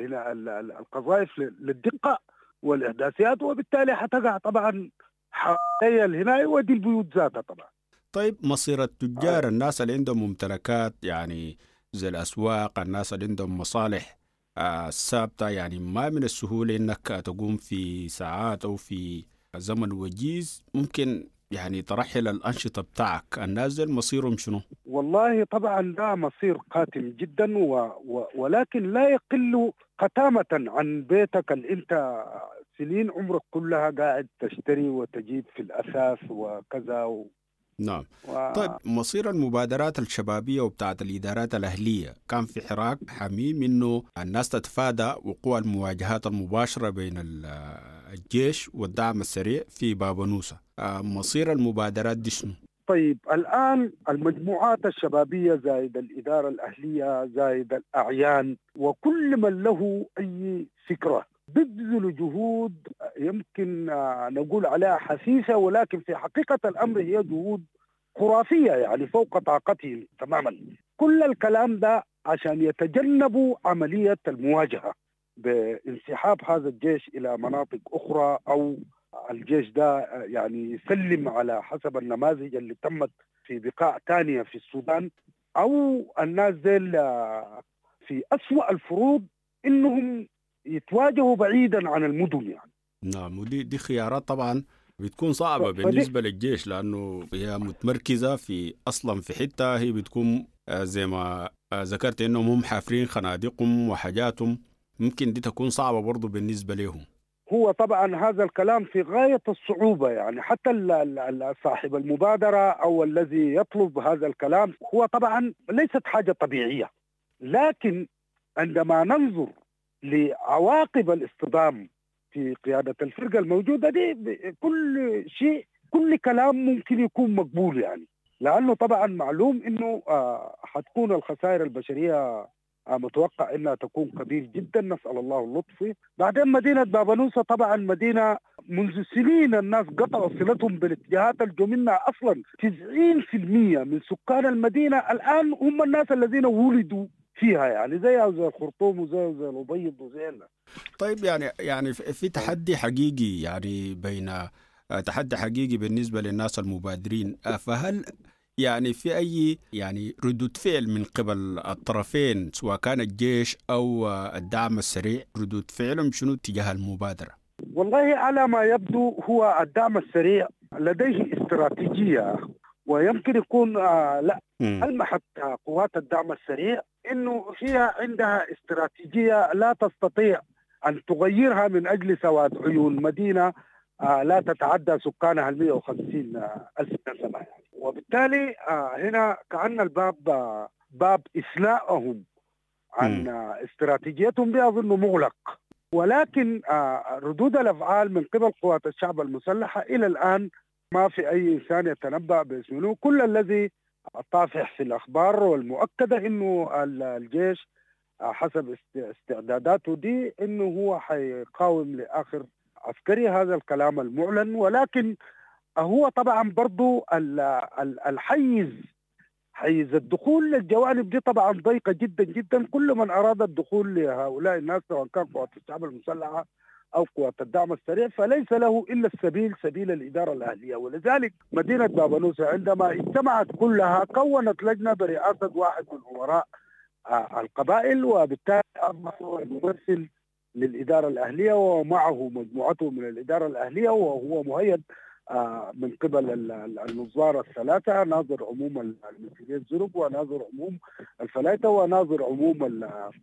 القذائف للدقة والإحداثيات، وبالتالي حتقع طبعا حوالي الهناية ودي البيوت ذاتها طبعا. طيب مصير التجار آه. الناس اللي عندهم ممتلكات يعني زي الأسواق، الناس اللي عندهم مصالح آه ثابتة، يعني ما من السهولة إنك تقوم في ساعات أو في زمن وجيز ممكن يعني ترحل الأنشطة بتاعك، الناس دي مصيرهم شنو؟ والله طبعا ده مصير قاتل جدا و... و... ولكن لا يقل قتامة عن بيتك اللي انت سنين عمرك كلها قاعد تشتري وتجيب في الأساس وكذا و... نعم و... طيب مصير المبادرات الشبابية وبتاعت الإدارات الأهلية كان في حراك حميم إنه الناس تتفادى وقوع المواجهات المباشرة بين الجيش والدعم السريع في بابانوسا، مصير المبادرات دي شنو؟ طيب الآن المجموعات الشبابية زائد الإدارة الأهلية زائد الأعيان وكل من له أي فكرة بذل جهود يمكن نقول عليها حثيثة، ولكن في حقيقة الأمر هي جهود خرافية يعني فوق طاقتهم تماما. كل الكلام ده عشان يتجنبوا عملية المواجهة بانسحاب هذا الجيش إلى مناطق أخرى، أو الجيش ده يعني يسلم على حسب النماذج اللي تمت في بقاع تانية في السودان، أو الناس دي في أسوأ الفروض إنهم يتواجهوا بعيدا عن المدن يعني. نعم، ودي دي خيارات طبعا بتكون صعبة بالنسبة للجيش، لأنه هي متمركزة في أصلا في حتة هي بتكون زي ما ذكرت إنهم هم حافرين خنادقهم وحاجاتهم، ممكن دي تكون صعبة برضو بالنسبة لهم. هو طبعا هذا الكلام في غاية الصعوبة، يعني حتى صاحب المبادرة أو الذي يطلب هذا الكلام هو طبعا ليست حاجة طبيعية، لكن عندما ننظر لعواقب الاصطدام في قيادة الفرقة الموجودة دي كل شيء كل كلام ممكن يكون مقبول يعني، لأنه طبعا معلوم أنه آه حتكون الخسائر البشرية آه متوقع أنها تكون كبير جدا، نسأل الله اللطف. بعدين مدينة بابانوسا طبعا مدينة منذ سنين الناس قطعوا صلتهم بالاتجاهات الجو منها أصلا تسعين بالمئة من سكان المدينة الآن هم الناس الذين ولدوا فيها، يعني زي زي الخرطوم وزي زي الأبيض وزي لا. طيب يعني يعني في تحدي حقيقي يعني بين تحدي حقيقي بالنسبة للناس المبادرين، فهل يعني في أي يعني ردود فعل من قبل الطرفين سواء كان الجيش أو الدعم السريع، ردود فعلهم شنو تجاه المبادرة؟ والله على ما يبدو هو الدعم السريع لديه استراتيجية، ويمكن يكون آه لا ألمحت قوات الدعم السريع إنه هي عندها استراتيجية لا تستطيع أن تغيرها من أجل سواد عيون مدينة آه لا تتعدى سكانها المئة وخمسين ألف نسمة يعني. وبالتالي آه هنا كأن الباب آه باب إثنائهم عن آه استراتيجيتهم دي أظن مغلق، ولكن آه ردود الأفعال من قبل قوات الشعب المسلحة إلى الآن ما في أي إنسان يتنبأ باسمه. كل الذي الطافح في الأخبار والمؤكدة إنه الجيش حسب استعداداته دي إنه هو حيقاوم لآخر عسكري، هذا الكلام المعلن. ولكن هو طبعا برضو الحيز حيز الدخول للجوانب دي طبعا ضيقة جدا جدا. كل من أراد الدخول لهؤلاء الناس سواء كان قوات الشعب المسلحة أو قوات الدعم السريع فليس له إلا السبيل سبيل الإدارة الأهلية. ولذلك مدينة بابانوسا عندما اجتمعت كلها كونت لجنة برئاسة واحد من أمراء القبائل، وبالتالي أصبح الممثل للإدارة الأهلية ومعه مجموعته من الإدارة الأهلية، وهو مؤيد من قبل النظار الثلاثة، ناظر عموم المسؤولية الزرق وناظر عموم الفلايتة وناظر عموم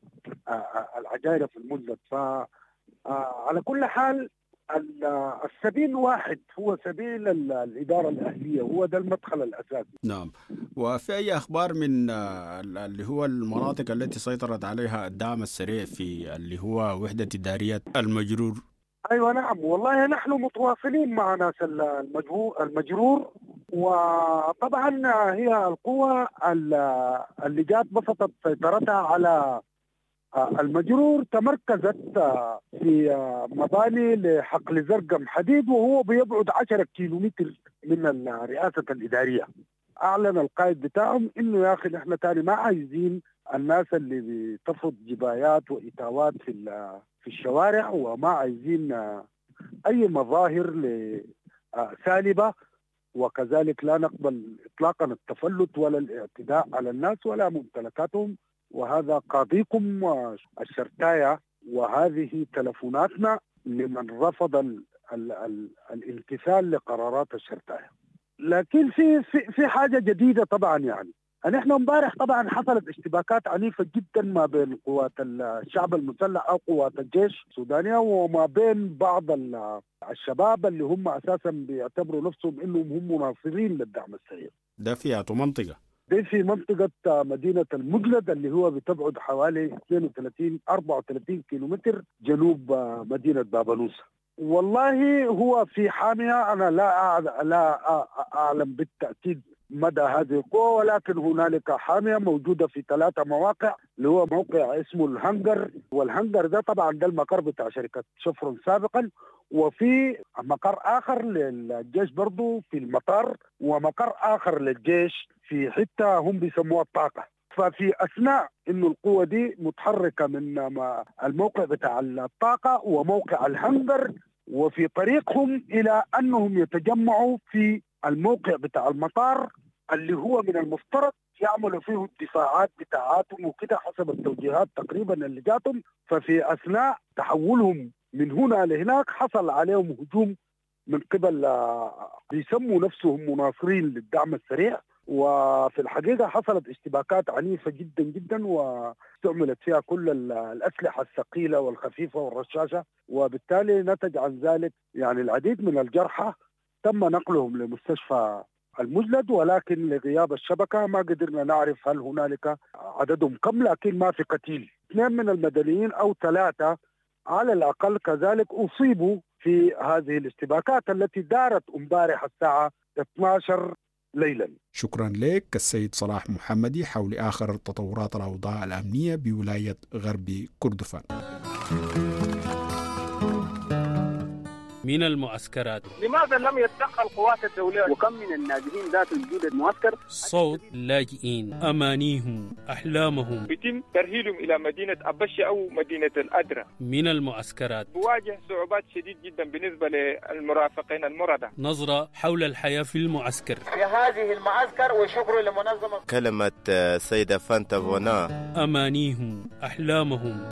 العجائر في المزلة. ف على كل حال السبيل واحد، هو سبيل الإدارة الأهلية، هو ده المدخل الأساسي. نعم. وفي أي أخبار من اللي هو المناطق التي سيطرت عليها الدعم السريع في اللي هو وحدة إدارية المجرور؟ أيوة نعم، والله نحن متواصلين مع ناس المجرور، وطبعا هي القوة اللي جات بسطت سيطرتها على المجرور تمركزت في مباني لحقل زرقم حديد، وهو بيبعد عشرة كيلومتر من الرئاسة الإدارية. أعلن القائد بتاعهم إنه يا أخي إحنا تاني ما عايزين الناس اللي بتفرض جبايات وإتاوات في في الشوارع، وما عايزين أي مظاهر سالبة، وكذلك لا نقبل إطلاقا التفلت ولا الاعتداء على الناس ولا ممتلكاتهم، وهذا قاضيكم الشرطاية، وهذه تلفوناتنا لمن رفض ال ال ال الامتثال لقرارات الشرطاية. لكن في في في حاجة جديدة طبعا، يعني نحن امبارح طبعا حصلت اشتباكات عنيفة جدا ما بين قوات الشعب المسلح أو قوات الجيش السودانية وما بين بعض الشباب اللي هم أساسا بيعتبروا نفسهم إنهم هم مناصرين للدعم السريع. ده في منطقة دي في منطقة مدينة المجلد اللي هو بتبعد حوالي اثنين وثلاثين أربعة وثلاثين كيلومتر جنوب مدينة بابانوسا. والله هو في حامية، أنا لا لا أعلم بالتأكيد مدى هذه القوة، ولكن هنالك حامية موجودة في ثلاثة مواقع، اللي هو موقع اسمه الهنجر، والهنجر ده طبعا ده المقر بتاع شركة شفرون سابقا، وفي مقر آخر للجيش برضو في المطار، ومقر آخر للجيش في حتة هم بيسموها الطاقة. ففي أثناء إنه القوة دي متحركة من الموقع بتاع الطاقة وموقع الهنجر، وفي طريقهم إلى أنهم يتجمعوا في الموقع بتاع المطار اللي هو من المفترض يعملوا فيه الدفاعات بتاعاتهم وكده حسب التوجيهات تقريبا اللي جاتهم. ففي أثناء تحولهم من هنا لهناك حصل عليهم هجوم من قبل بيسموا نفسهم مناصرين للدعم السريع، وفي الحقيقة حصلت اشتباكات عنيفة جدا جدا واستعملت فيها كل الأسلحة الثقيلة والخفيفة والرشاشة، وبالتالي نتج عن ذلك يعني العديد من الجرحى تم نقلهم لمستشفى المجلد، ولكن لغياب الشبكة ما قدرنا نعرف هل هنالك عددهم كم، لكن ما في قتيل. اثنين من المدنيين أو ثلاثة على الأقل كذلك أصيبوا في هذه الاشتباكات التي دارت امبارح الساعة اثنتي عشرة ليلا. شكرا لك السيد صلاح محمدي حول آخر تطورات الأوضاع الأمنية بولاية غرب كردفان. من المعسكرات لماذا لم يتدخل القوات الدولية؟ وكم من الناجحين ذات وجود المعسكر؟ صوت اللاجئين، أمانيهم، أحلامهم يتم ترهيلهم إلى مدينة أبشي أو مدينة الأدرى. من المعسكرات تواجه صعوبات شديدة جدا بالنسبة للمرافقين المردة. نظرة حول الحياة في المعسكر. في هذه المعسكر وشكر لمنظمة كلمة سيدة فانتا بونا. أمانيهم، أحلامهم.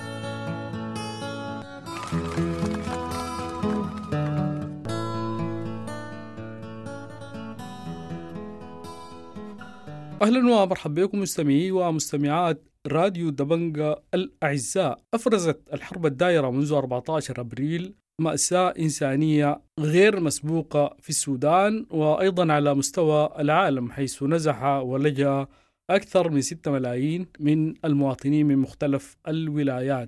أهلا ومرحبا بكم مستمعي ومستمعات راديو دبنجة الأعزاء. أفرزت الحرب الدائرة منذ أربعة عشر أبريل مأساة إنسانية غير مسبوقة في السودان وأيضا على مستوى العالم، حيث نزح ولجأ أكثر من ستة ملايين من المواطنين من مختلف الولايات.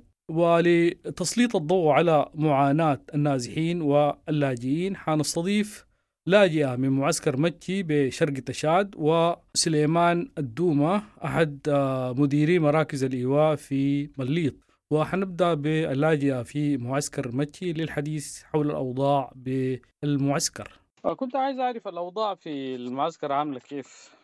ولتسليط الضوء على معاناة النازحين واللاجئين حنستضيف لاجئة من معسكر مكي بشرق تشاد، وسليمان الدومة أحد مديري مراكز الإيواء في مليط. وحنبدأ باللاجئة في معسكر مكي للحديث حول الأوضاع بالمعسكر. كنت عايز أعرف الأوضاع في المعسكر عاملة كيف؟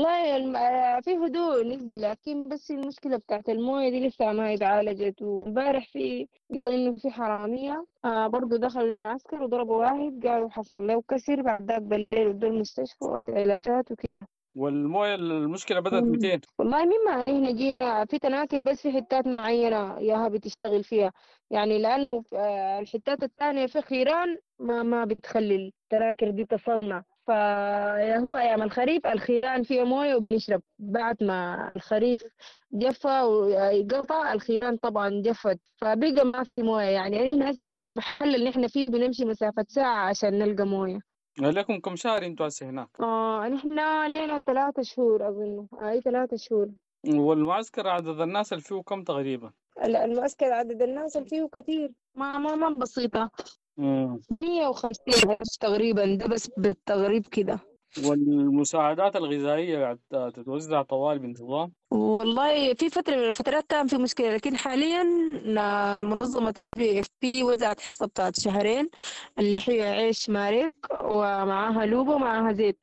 والله في هدوء نسبي، لكن بس المشكلة بتاعت الموية دي لسه ما اتعالجت. ومبارح في إنه في حرامية آه برضو دخلوا المعسكر وضربوا واحد، قالوا حصل له كسر، بعد ذاك بالليل ودوا المستشفى وعلاجات وكده. والموية المشكلة بدأت متين؟ والله مما هنا جينا في تناكل بس في حتات معينة ياها بتشتغل فيها، يعني لأنه الحتات الثانية في خيران ما ما بتخلي التراكر دي تصنع. فهو أيام الخريف الخيران فيه موية وبنشرب، بعد ما الخريف جفا وقطع الخيران طبعا جفت، فبقى ما في موية. يعني الناس بحل اللي احنا فيه بنمشي مسافة ساعة عشان نلقى موية. لكم كم شهر انتوا هسه هناك؟ اه نحن لنا ثلاثة شهور أظن، أي ثلاثة شهور. والمعسكر عدد الناس اللي فيه كم تقريبا؟ لا المعسكر عدد الناس اللي فيه كثير، ما ما ما بسيطة. مية وخمسين تقريبا، ده بس بالتقريب كده. والمساعدات الغذائية تتوزع طوال بانتظام؟ والله في فترة من الفترات كان في مشكلة، لكن حاليا منظمة في وزعت حصة بتاعت شهرين اللي هي عيش مارك ومعاها لوبة ومعاها زيت.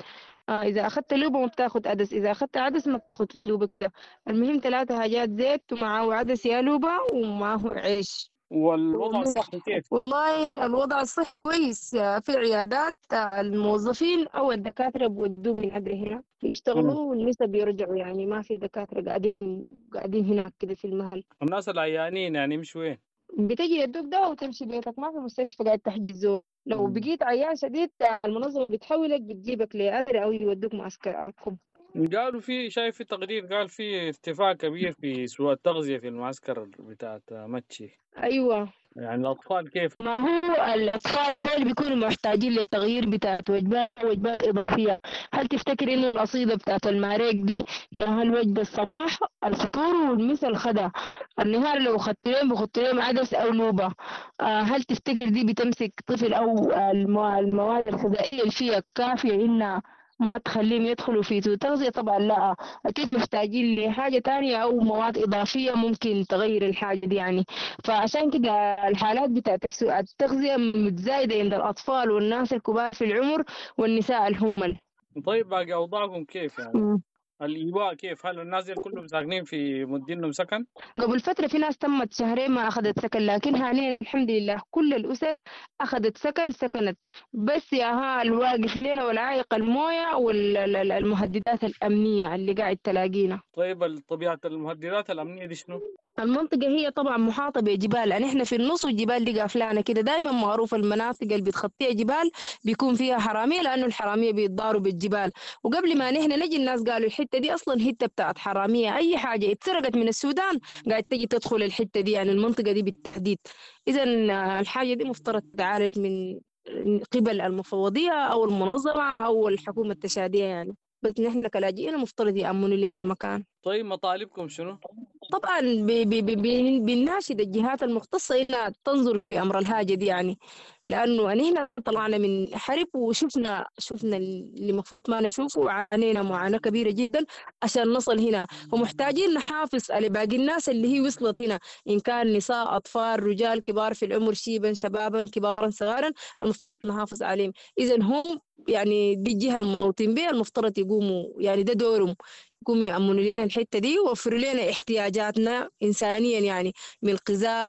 آه إذا أخذت لوبة ما بتاخد عدس، إذا أخذت عدس ما بتاخد لوبة كده. المهم ثلاثة حاجات، زيت ومعه عدس يا لوبة ومعه عيش. والوضع الصحي كيف؟ والله الوضع الصحي كويس. في العيادات الموظفين أو الدكاترة بودوا من أجل هنا بيشتغلوا والنساء بيرجعوا، يعني ما في دكاترة قاعدين قاعدين هناك كده في المحل. الناس العيانين يعني مش وين؟ بتجي يدوك دواء وتمشي بيتك، ما في مستشفى قاعد تحجزه. لو مم. بقيت عيان شديد المنظمة بتحولك بتجيبك لأدرى أو يودوك معسكر عندكم. قالوا في، شايف في تقرير قال في ارتفاع كبير في سوء التغذية في المعسكر بتاعت متشي. أيوة، يعني الأطفال كيف؟ ما هو الأطفال اللي بيكونوا محتاجين للتغيير بتاعت وجبات وجبات إضافية. هل تفتكر إنه القصيدة بتاعت الماريك دي هل وجبة الصباح الفطور والمساء الغداء النهار لو خدت لهم بخدت لهم عدس أو لوبة، آه هل تفتكر دي بتمسك طفل أو المو- المواد الغذائية اللي فيها كافية إنها ما تخليهم يدخلوا في سوء تغذية؟ طبعا لا، أكيد محتاجين لحاجة تانية أو مواد إضافية ممكن تغير الحاجة دي يعني. فعشان كده الحالات بتاعت سوء التغذية متزايدة عند الأطفال والناس الكبار في العمر والنساء الهمل. طيب باقي أوضاعكم كيف يعني؟ مم. الإيواء كيف؟ هل الناس دي كلهم ساكنين في مدينهم سكن؟ قبل فترة في ناس تمت شهرين ما أخذت سكن، لكن حاليا الحمد لله كل الأسر أخذت سكن سكنت. بس يا ها الواقف لنا والعائق الموية والمهددات الأمنية اللي قاعد تلاقينا. طيب طبيعة المهددات الأمنية دي شنو؟ المنطقة هي طبعا محاطة بجبال، يعني احنا في النص والجبال دي قافلانا كده. دائما معروف المناطق اللي بتخطيها جبال بيكون فيها حرامية، لأنه الحرامية بيتضاروا بالجبال. وقبل ما نحن نجي الناس قالوا الحتة دي أصلا حتة بتاعت حرامية، أي حاجة اتسرقت من السودان قاعد تجي تدخل الحتة دي، يعني المنطقة دي بالتحديد. إذا الحاجة دي مفترض تعالج من قبل المفوضية أو المنظمة أو الحكومة التشادية يعني. بس نحن كلاجئين المفترض يأمنوا المكان. طيب مطالبكم شنو؟ طبعا بي بي بي بي بنناشد الجهات المختصة إنها تنظر في أمر الحاجة دي يعني، لأنه نحن طلعنا من حرب وشفنا شفنا اللي المفروض ما نشوفه، وعانينا معاناة كبيرة جدا عشان نصل هنا. ومحتاجين نحافظ على باقي الناس اللي هي وصلت هنا، إن كان نساء أطفال رجال كبار في العمر شيبا شبابا كبارا صغارا، المفروض نحافظ عليهم. إذا هم يعني دي الجهة المنوطين بها المفترض يقوموا، يعني ده دورهم، يقوموا يأمنوا لنا الحتة دي ويوفروا لنا احتياجاتنا إنسانيا، يعني من الغذاء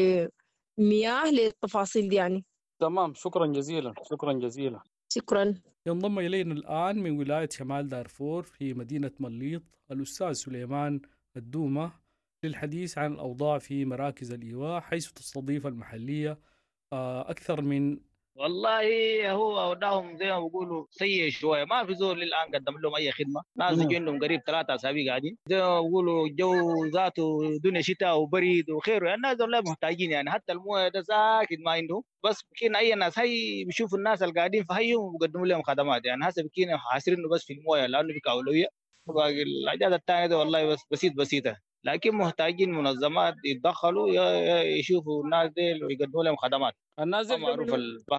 لمياه للتفاصيل دي يعني. تمام، شكرا جزيلا شكرا جزيلا. شكرا. ينضم إلينا الآن من ولاية شمال دارفور في مدينة مليط الأستاذ سليمان الدومة للحديث عن الأوضاع في مراكز الإيواء، حيث تستضيف المحلية أكثر من والله هو أوداهم زي ما بيقولوا سيء شوية، ما في زول الآن قدم لهم أي خدمة. ناس يجوا عندهم قريب ثلاثة أسابيع قاعدين زي ما بيقولوا، جو ذاته دنيا شتاء وبريد وخير، يعني الناس دول محتاجين، يعني حتى المويه ده ساكت ما عندهم. بس بكين أي ناس هي بيشوفوا الناس اللي قاعدين في هيهم وبيقدموا لهم خدمات، يعني هسه بكين حاصرينه بس في المويه لأنه بك أولوية، وباقي الحاجات الثانية ده والله بس بسيط بسيطة. لكن محتاجين منظمات يتدخلوا يشوفوا الناس دي ويقدموا لهم خدمات. الناس دي معروف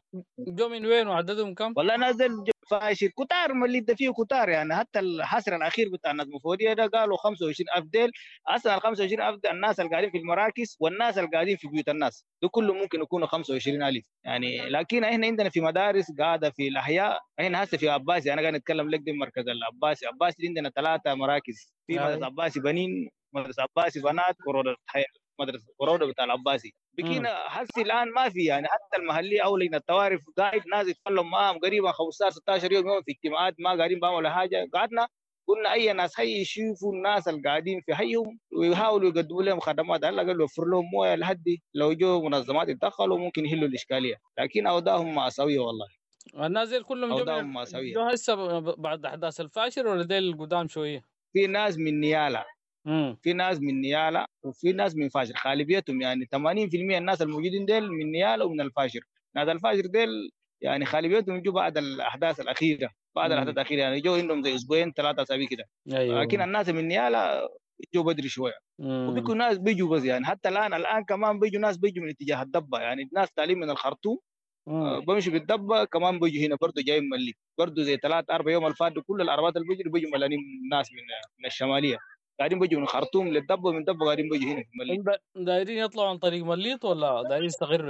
جو من وين وعددهم كم؟ والله نازل فاشل كتار اللي ده فيه كتار، يعني حتى الحصر الاخير بتاع الناس مفوديه ده قالوا خمسة وعشرين ألف ديل. اصلا ال خمسة وعشرين ألف الناس اللي قاعدين في المراكز والناس اللي قاعدين في بيوت الناس ده كله ممكن يكونوا خمسة وعشرين ألف يعني. لكن احنا عندنا في مدارس قاعده في الاحياء، احنا هسه في عباسي، انا قاعد اتكلم لك دي مركز العباسي. عباسي عندنا ثلاثه مراكز، في مدرسه عباسي بنين، مدرسه عباسي بنات، وروضه مدرسه وروضه بتاع العباسي. بكينا حسي الان ما في، يعني حتى المحليه او لجنه الطوارئ قاعد ناس يتكلم معهم قريبا خمستاشر ستاشر يوم يوم في اجتماعات ما قاعدين بعملوا ولا حاجه. قعدنا قلنا اي ناس هي يشوفوا الناس اللي قاعدين في حيهم ويحاولوا يقدموا لهم خدمات، هلا قالوا يوفر لهم مويه لحد لو جو منظمات يتدخلوا ممكن يحلوا الاشكاليه، لكن اوضاعهم مأساويه والله. الناس دي كلهم اوضاعهم مأساويه. جو هسه بعد احداث الفاشر ولا ديل القدام شويه؟ في ناس من نيالا، مم. في ناس من نيالا وفي ناس من فاشر، غالبيتهم يعني ثمانين بالمئة الناس الموجودين ديل من نيالا ومن الفاشر. ناس الفاشر ديل يعني غالبيتهم جو بعد الاحداث الاخيره، بعد الاحداث الاخيره يعني جو عندهم زي اسبوعين ثلاثه اسابيع كده. أيوة. لكن الناس من نيالا جو بدري شويه، وبيكون ناس بيجوا بس يعني حتى الان الان كمان بيجوا ناس بيجوا من اتجاه الدبه، يعني الناس تعليم من الخرطوم آه بمشوا بالدبه كمان بيجوا هنا برضه جايين من ملي برضه زي ثلاث اربع يوم الفات كل العربات اللي بيجوا بيجوا ملانين ناس من من الشماليه، قاعدين بيجوا من الخرطوم للدبه، من الدبه قاعدين بيجوا هنا في مليط. دايرين يطلعوا عن طريق مليط ولا دايرين يستقروا يعني؟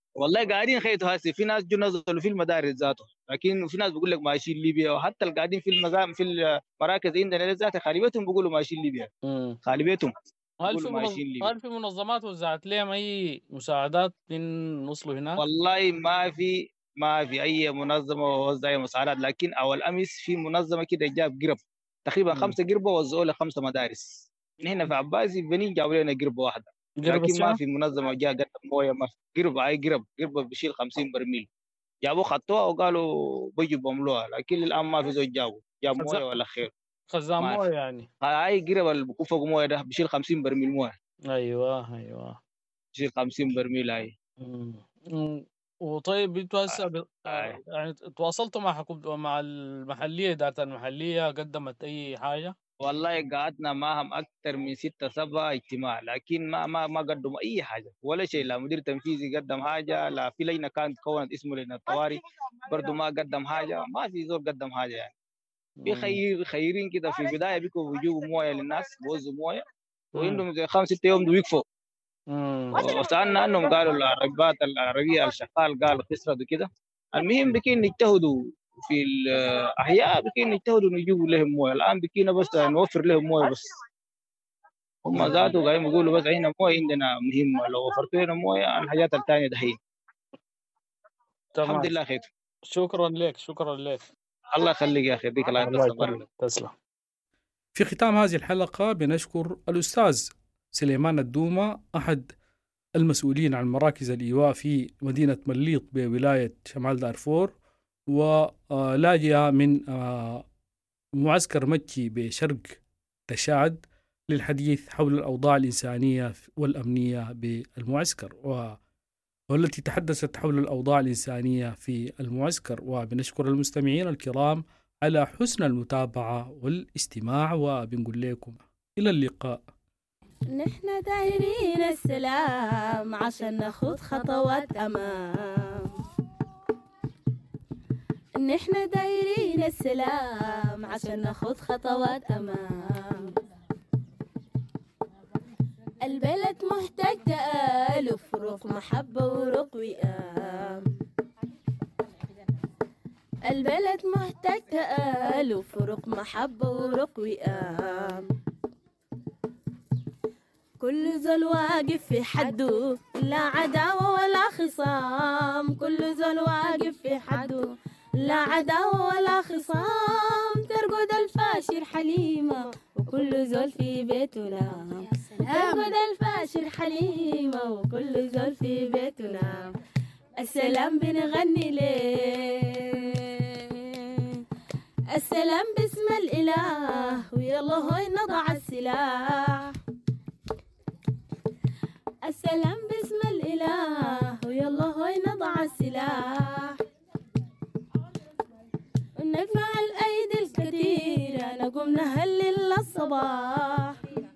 والله قاعدين خيطوا هسه، في ناس جو نزلوا في المدارس ذاته، لكن في ناس بيقول لك ماشيين ليبيا، وحتى القاعدين في المزام في المراكز عندنا ذاتها خالبيتهم بيقولوا ماشيين ليبيا. خالبيتهم هل في منظ... هل في منظمات وزعت لهم اي مساعدات من وصلوا هناك؟ والله ما في ما في اي منظمه وزع اي مساعدات، لكن اول امس في منظمه كده جاب قرب تقريبا خمسه قربه وزعوا له خمسه مدارس. من هنا في عباسي بنين جابوا لنا قربه واحده، لكن ما في منظمه جاء قدم مويه. ما في قرب اي قرب قربه بشيل خمسين برميل جابوا خطوها وقالوا بيجوا بملوها، لكن الان ما في زول جابوا جاب مويه ولا خير. خزان مويه يعني هاي قرب اللي بكون مويه ده بشيل خمسين برميل مويه. ايوه ايوه بشيل خمسين برميل هاي. وطيب انتوا هسه ب... يعني تواصلتوا مع حكومة مع المحليه، اداره المحليه قدمت اي حاجه؟ والله قعدنا معهم اكثر من ستة سبعة اجتماع، لكن ما ما ما قدموا اي حاجه ولا شيء. لا مدير تنفيذي قدم حاجه، لا في لجنه كانت كونت اسمه لجنه الطوارئ برضه ما قدم حاجه، ما في زول قدم حاجه يعني. في خير خيرين كده في البدايه بيكوا بيجيبوا مويه للناس، بوزوا مويه وعندهم زي خمس ستة يوم ويقفوا. وسالنا انهم قالوا العربات العربيه الشغال قالوا تسرد وكده. المهم بكين نجتهدوا في الاحياء، بكين نجتهدوا نجيبوا لهم مويه. الان بكينا بس نوفر لهم مويه بس. هم ذاته قاعدين يقولوا بس عندنا مويه عندنا مهمه، لو وفرت لنا مويه الحاجات الثانيه دحين. الحمد لله خير. شكرا لك شكرا لك. الله يخليك يا اخي، يديك الله تسلم. في ختام هذه الحلقه بنشكر الاستاذ سليمان الدومة، احد المسؤولين عن مراكز الإيواء في مدينة مليط بولاية شمال دارفور، ولاجئ من معسكر مكي بشرق تشاد للحديث حول الأوضاع الإنسانية والأمنية بالمعسكر، والتي تحدثت حول الأوضاع الإنسانية في المعسكر. وبنشكر المستمعين الكرام على حسن المتابعة والاستماع، وبنقول لكم إلى اللقاء. نحن دايرين السلام عشان ناخد خطوات أمام. نحن دايرين السلام عشان ناخد خطوات أمام. البلد محتاج تآلف، روح محبة ورق وئام. البلد محتاج تآلف، روح محبة ورق وئام. كل زول واقف في حده، لا عداوة ولا خصام. كل زول واقف في حده، لا عداوة ولا خصام. ترقد الفاشر حليمة وكل زول في بيته نام. ترقد الفاشر حليمة وكل زول في بيته نام. السلام بنغني ليه، السلام باسم الإله، ويلا هوي نضع السلاح. السلام باسم الإله، ويلا هوي نضع السلاح. ونرفع الأيدي الكثيرة، نقوم نهلل للصباح.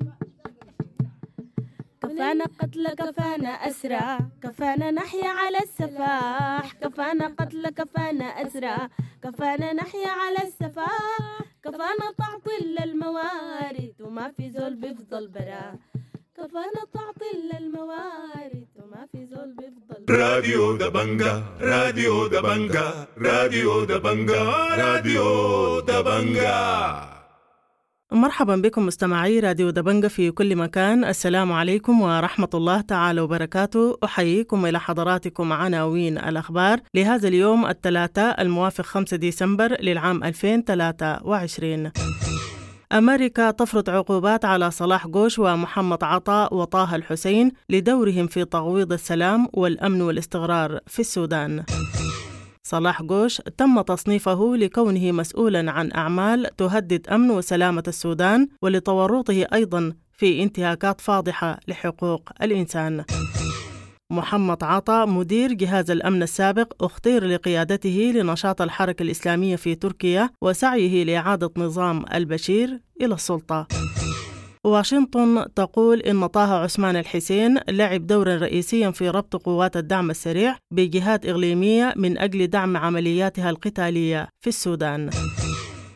كفانا قتل كفانا أسرى، كفانا نحيا على السفاح. كفانا قتل كفانا أسرى، كفانا نحيا على السفاح. كفانا تعطيل للموارد وما في زول بيفضل برا. كفانا تعطيل للموارد وما في زول بيفضل. راديو دبنجا راديو دبنجا راديو دبنجا راديو دبنجا. مرحبا بكم مستمعي راديو دبنجا في كل مكان. السلام عليكم ورحمة الله تعالى وبركاته. أحييكم إلى حضراتكم عناوين الأخبار لهذا اليوم الثلاثاء الموافق خمسة ديسمبر للعام ألفين وثلاثة وعشرين. أمريكا تفرض عقوبات على صلاح قوش ومحمد عطاء وطه الحسين لدورهم في تعويض السلام والأمن والاستقرار في السودان. صلاح قوش تم تصنيفه لكونه مسؤولا عن أعمال تهدد أمن وسلامة السودان، ولتورطه أيضا في انتهاكات فاضحة لحقوق الإنسان. محمد عطاء مدير جهاز الأمن السابق اختير لقيادته لنشاط الحركة الإسلامية في تركيا وسعيه لإعادة نظام البشير إلى السلطة. واشنطن تقول إن طه عثمان الحسين لعب دورا رئيسيا في ربط قوات الدعم السريع بجهات إقليمية من أجل دعم عملياتها القتالية في السودان.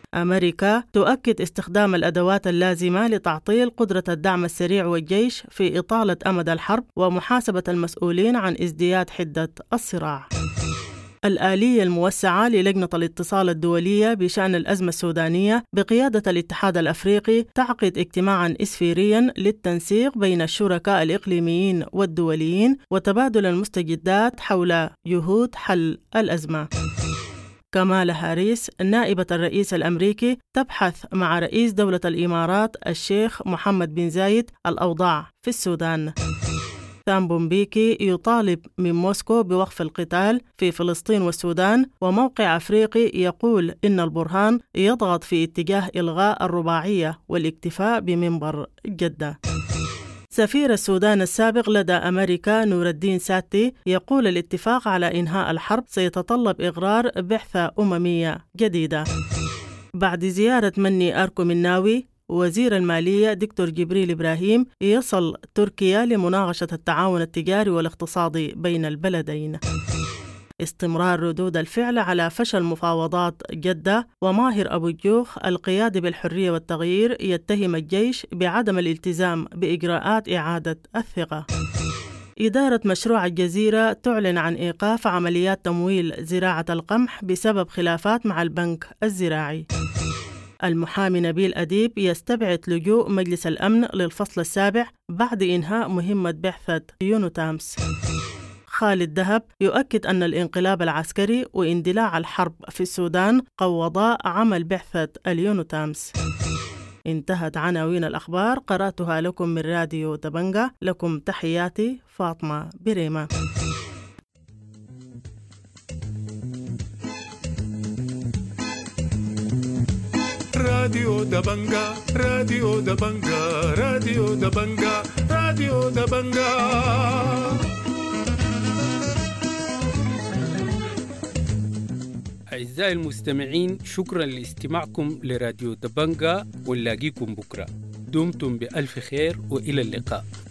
أمريكا تؤكد استخدام الأدوات اللازمة لتعطيل قدرة الدعم السريع والجيش في إطالة أمد الحرب ومحاسبة المسؤولين عن ازدياد حدة الصراع. الآلية الموسعة للجنة الاتصال الدولية بشأن الأزمة السودانية بقيادة الاتحاد الأفريقي تعقد اجتماعاً إسفيرياً للتنسيق بين الشركاء الإقليميين والدوليين وتبادل المستجدات حول جهود حل الأزمة. كامالا هاريس نائبة الرئيس الأمريكي تبحث مع رئيس دولة الإمارات الشيخ محمد بن زايد الأوضاع في السودان. ثان بومبيكي يطالب من موسكو بوقف القتال في فلسطين والسودان، وموقع أفريقي يقول إن البرهان يضغط في اتجاه إلغاء الرباعية والاكتفاء بمنبر جدة. سفير السودان السابق لدى أمريكا نور الدين ساتي يقول الاتفاق على إنهاء الحرب سيتطلب إقرار بعثة أممية جديدة. بعد زيارة مني أركو مناوي، وزير المالية دكتور جبريل إبراهيم يصل تركيا لمناقشة التعاون التجاري والاقتصادي بين البلدين. استمرار ردود الفعل على فشل مفاوضات جدة، وماهر أبو الجوخ القيادي بالحرية والتغيير يتهم الجيش بعدم الالتزام بإجراءات إعادة الثقة. إدارة مشروع الجزيرة تعلن عن إيقاف عمليات تمويل زراعة القمح بسبب خلافات مع البنك الزراعي. المحامي نبيل أديب يستبعد لجوء مجلس الأمن للفصل السابع بعد إنهاء مهمة بعثة يونوتامس. خالد دهب يؤكد أن الانقلاب العسكري واندلاع الحرب في السودان قوضا عمل بعثة اليونوتامس. انتهت عناوين الأخبار، قرأتها لكم من راديو دبنجة. لكم تحياتي فاطمة بريمة. راديو دبنجا راديو دبنجا راديو دبنجا راديو دبنجا. أعزائي المستمعين، شكرا لاستماعكم لراديو دبنجا، ونلاقيكم بكرة. دمتم بألف خير وإلى اللقاء.